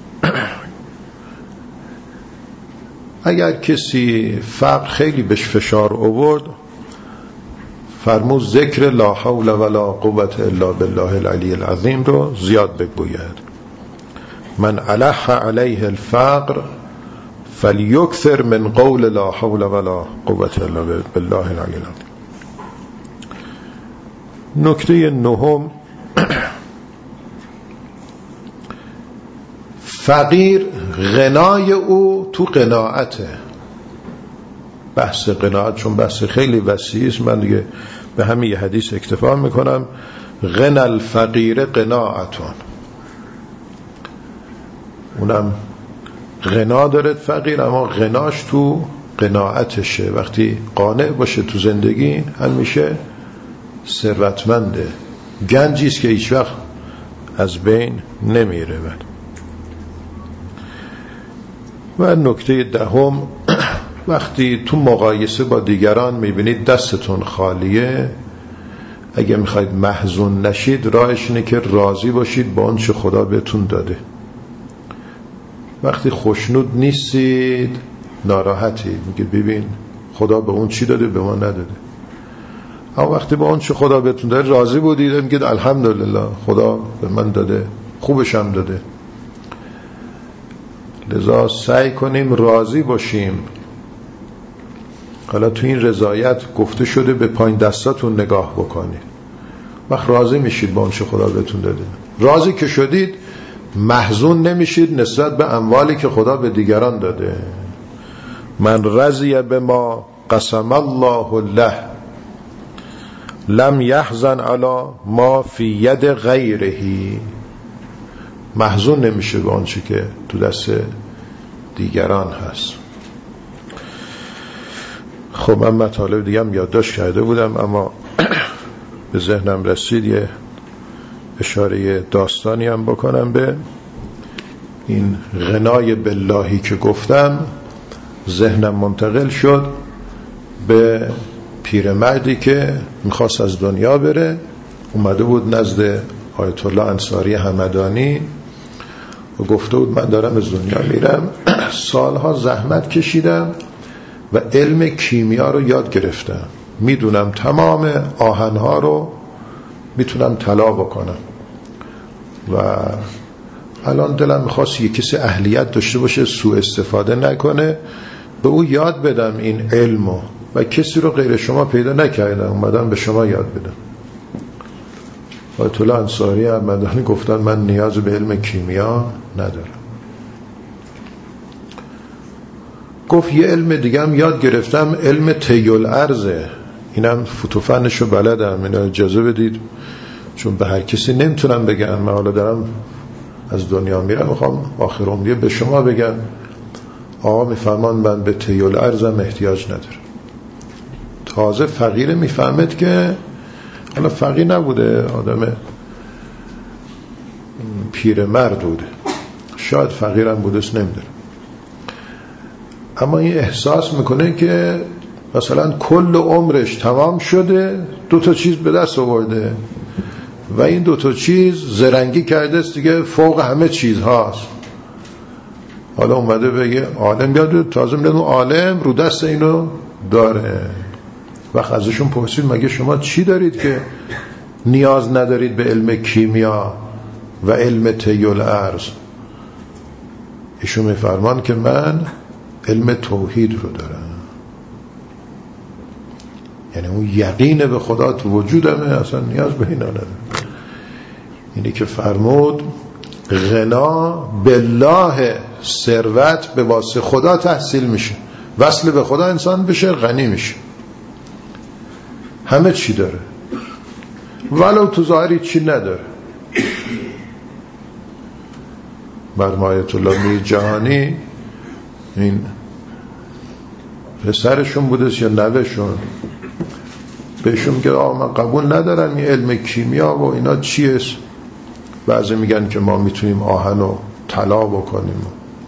اگر کسی فقر خیلی بهش فشار آورد، فرمود ذکر لا حول ولا قوة الا بالله العلی العظیم رو زیاد بگوید. من الح علیه الفقر فلیکثر من قول لا حول ولا قوة الا بالله العلی العظیم. نکته نهم، فقیر غنای او تو قناعته. بحث قناعت چون بحث خیلی وسیع است، من دیگه به همین یه حدیث اکتفا میکنم. غنا الفقیر قناعتون. اونم غنا داره فقیر، اما غناش تو قناعتشه. وقتی قانع باشه تو زندگی همیشه ثروتمنده. گنجیست که هیچ وقت از بین نمیره. و نکته دهم، وقتی تو مقایسه با دیگران میبینید دستتون خالیه، اگه میخواید محزون نشید، راهش اینه که راضی باشید با آنچه خدا بهتون داده. وقتی خوشنود نیستید ناراحتید، میگه ببین خدا به اون چی داده به ما نداده. اما وقتی با آنچه خدا بهتون داده راضی بودید، میگید الحمدلله خدا به من داده، خوبش هم داده. لذا سعی کنیم راضی باشیم. حالا تو این رضایت گفته شده به پایین دستاتون نگاه بکنید. وقت راضی میشید با آنچه خدا بهتون داده. راضی که شدید محزون نمیشید نسبت به اموالی که خدا به دیگران داده. من رضی بما قسم الله له لم یحزن علی ما فی ید غیره. محزون نمیشه به آنچه که تو دست دیگران هست. خب من مطالب دیگه هم یادداشت کرده بودم، اما به ذهنم رسید یه اشاره داستانی هم بکنم به این غنای باللهی که گفتم. ذهنم منتقل شد به پیرمردی که میخواست از دنیا بره. اومده بود نزد آیت الله انصاری همدانی و گفته بود من دارم از دنیا میرم، سالها زحمت کشیدم و علم کیمیا رو یاد گرفتم، میدونم تمام آهنها رو میتونم طلا بکنم و الان دلم میخواست یک کسی اهلیت داشته باشه، سوء استفاده نکنه، به او یاد بدم این علمو و کسی رو غیر شما پیدا نکردم، اومدم به شما یاد بدم. آیت الله انصاری همدانی گفتن من نیاز به علم کیمیا ندارم. گفت یه علم دیگه هم یاد گرفتم، علم طیل ارضه، اینم فوتوفنشو بلدم، اینو اجازه بدید چون به هر کسی نمیتونم بگم، من حالا دارم از دنیا میرم، میخوام آخر عمری به شما بگم. آقا میفهمان من به تیول ارزم احتیاج ندارم. تازه فقیر میفهمد که حالا فقیر نبوده، آدم پیرمرد بوده، شاید فقیرم بودست نمیدونم، اما این احساس میکنه که مثلا کل عمرش تمام شده، 2 چیز به دست آورده و این 2 چیز زرنگی کرده است دیگه، فوق همه چیز هاست. حالا اومده بگه عالم بیاد، تازه میدن اون عالم رو دست اینو داره. وقت ازشون پرسید مگه شما چی دارید که نیاز ندارید به علم کیمیا و علم تیول ارز؟ ایشون میفرمان که من علم توحید رو دارم، یعنی اون یقین به خدا تو وجودمه، اصلا نیاز به اینا ندارم. اینی که فرمود غنا بالله، ثروت به واسطه خدا تحصیل میشه، وصل به خدا انسان بشه غنی میشه، همه چی داره ولو تو ظاهری چی نداره. مرحوم آیت الله میر جهانی، این پسرشون بودست یا نوهشون، بهشون میگه آقا من قبول ندارم این علم کیمیا و اینا چیه. بعضی میگن که ما میتونیم آهن و طلا بکنیم،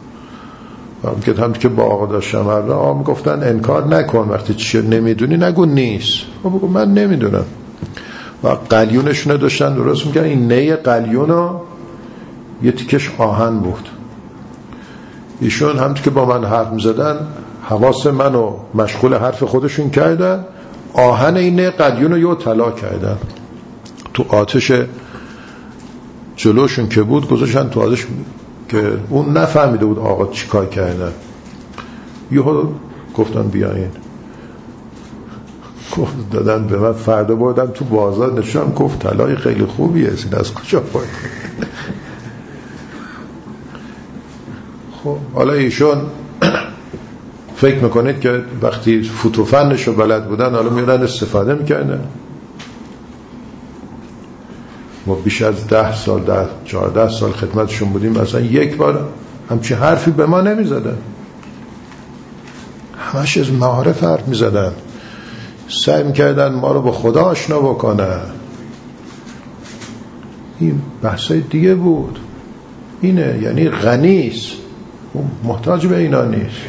هم که با آقا داشتم آقا میگفتن انکار نکن، وقتی چیه نمیدونی نگو نیست، بگو من نمیدونم. و قلیونشون داشتن درست میگن این نی قلیون یه تیکش آهن بود. ایشون هم که با من حرف میزدن حواس منو مشغول حرف خودشون کردن، آهن این قلیون رو یه طلا کردن، تو آتش جلوشون که بود گذاشتن تو آتش که اون نفهمیده بود آقا چی کار کردن. یهو گفتن بیاین، گفت دادن به من، فردا بردم تو بازار نشونم، گفت طلای خیلی خوبیه، این از کجا باید. خب حالا ایشون فکر میکنید که وقتی فوتوفنشو بلد بودن حالا میرن استفاده میکردن؟ ما بیش از 10 سال 14 سال خدمتشون بودیم، مثلا یک بار همچی حرفی به ما نمیزدن، همش از معارف حرف میزدن، سعی میکردن ما رو با خدا آشنا بکنن. این بحثای دیگه بود. اینه یعنی غنیست، محتاج به اینا نیست.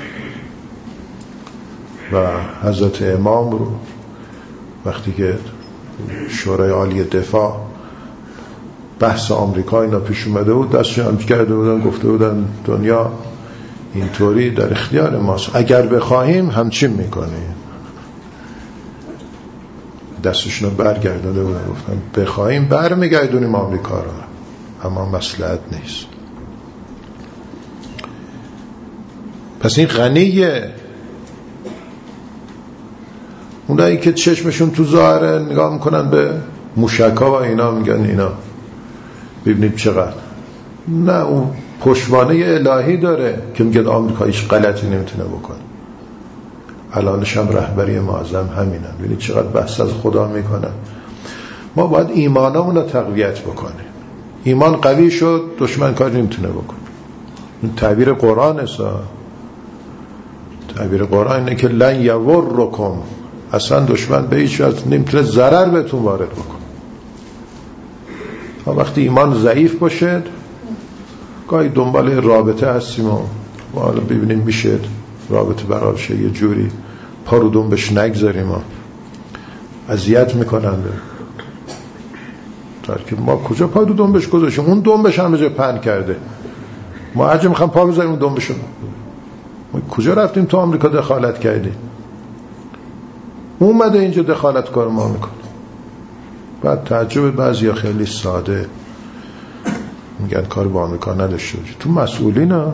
و حضرت امام رو وقتی که شورای عالی دفاع بحث آمریکا اینا پیش اومده بود، دستشون هم کرده بودن، گفته بودن دنیا اینطوری در اختیار ماست، اگر بخواهیم همچین میکنیم. دستشون رو برگرداده بودن، گفتن بخواهیم برمیگردونیم آمریکا رو، اما مصلحت نیست. پس این غنیه. اونایی که چشمشون تو ظاهره نگاه میکنن به موشکا و اینا، میگن اینا ببینید چقدر، نه اون پشتوانه الهی داره که میگن آمریکا هیچ غلطی نمیتونه بکنه. الانش هم رهبری معظم همینن، ببینید چقدر بحث از خدا میکنن. ما باید ایمانمون رو تقویت بکنیم. ایمان قوی شد دشمن کاری نمیتونه بکنه. این تعبیر قرآن است. تعبیر قرآن اینه که لن یضرکم، اصلا دشمن به هیچ وجه نمیتونه ضرر بهتون وارد بکنه. وقتی ایمان ضعیف باشه گاهی دنبال رابطه هستیم و حالا ببینیم میشه رابطه برقرار شه، یه جوری پا رو دنبش نگذاریم، اذیت میکنن. که ما کجا پا رو دنبش گذاشیم؟ اون دنبش هم جا پهن کرده، ما هرچه میخوام پا بذاریم اون دنبشو. ما کجا رفتیم تو آمریکا دخالت کردیم؟ اومده اینجا دخالت کار ما میکنه. بعد تعجب بعضیا خیلی ساده میگن کار با آمریکا نداشته باشه، تو مسئولین ها.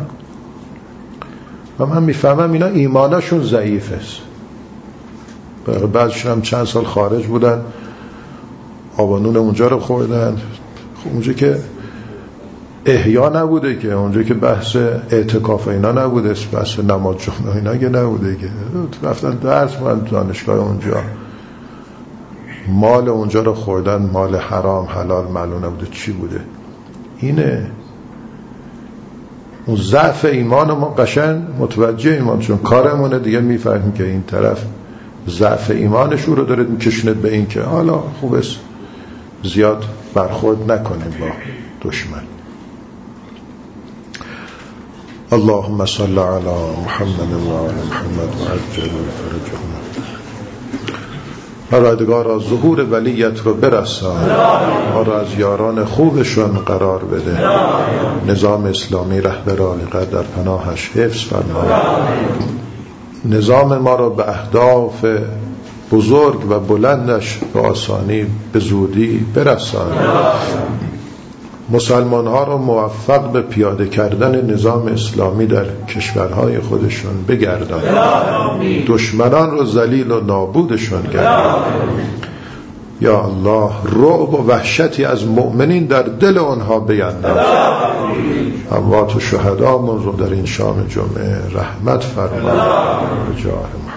و من میفهمم اینا ایماناشون ضعیف است. بعضشون هم چند سال خارج بودن، آبانون اونجا رو خوردن. خب اونجا که احیا نبوده، که اونجا که بحث اعتکاف اینا نبوده، بحث نماز جمعه اینا که نبوده، که رفتن درس من دانشگاه اونجا، مال اونجا رو خوردن، مال حرام حلال معلوم نبوده چی بوده. اینه اون ضعف ایمان ما قشنگ متوجه ایمان، چون کارمونه دیگه میفهمیم که این طرف ضعف ایمانش رو داره میکشونه به این که حالا خوب است زیاد برخورد نکنیم با دشمن. اللهم صل علی محمد و علی محمد و عجل فرجهم. پروردگارا ظهور ولیت رو برسان، ما را از یاران خوبشون قرار بده، نظام اسلامی رهبر عالی‌قدر در پناهش حفظ فرما، نظام ما را به اهداف بزرگ و بلندش به آسانی به زودی برسان، مسلمان ها را موفق به پیاده کردن نظام اسلامی در کشورهای خودشون بگردان، دشمنان را ذلیل و نابودشون گردان. یا الله رعب و وحشتی از مؤمنین در دل آنها بینداز، اموات و شهدامون رو در این شام جمعه رحمت فرما. به جاه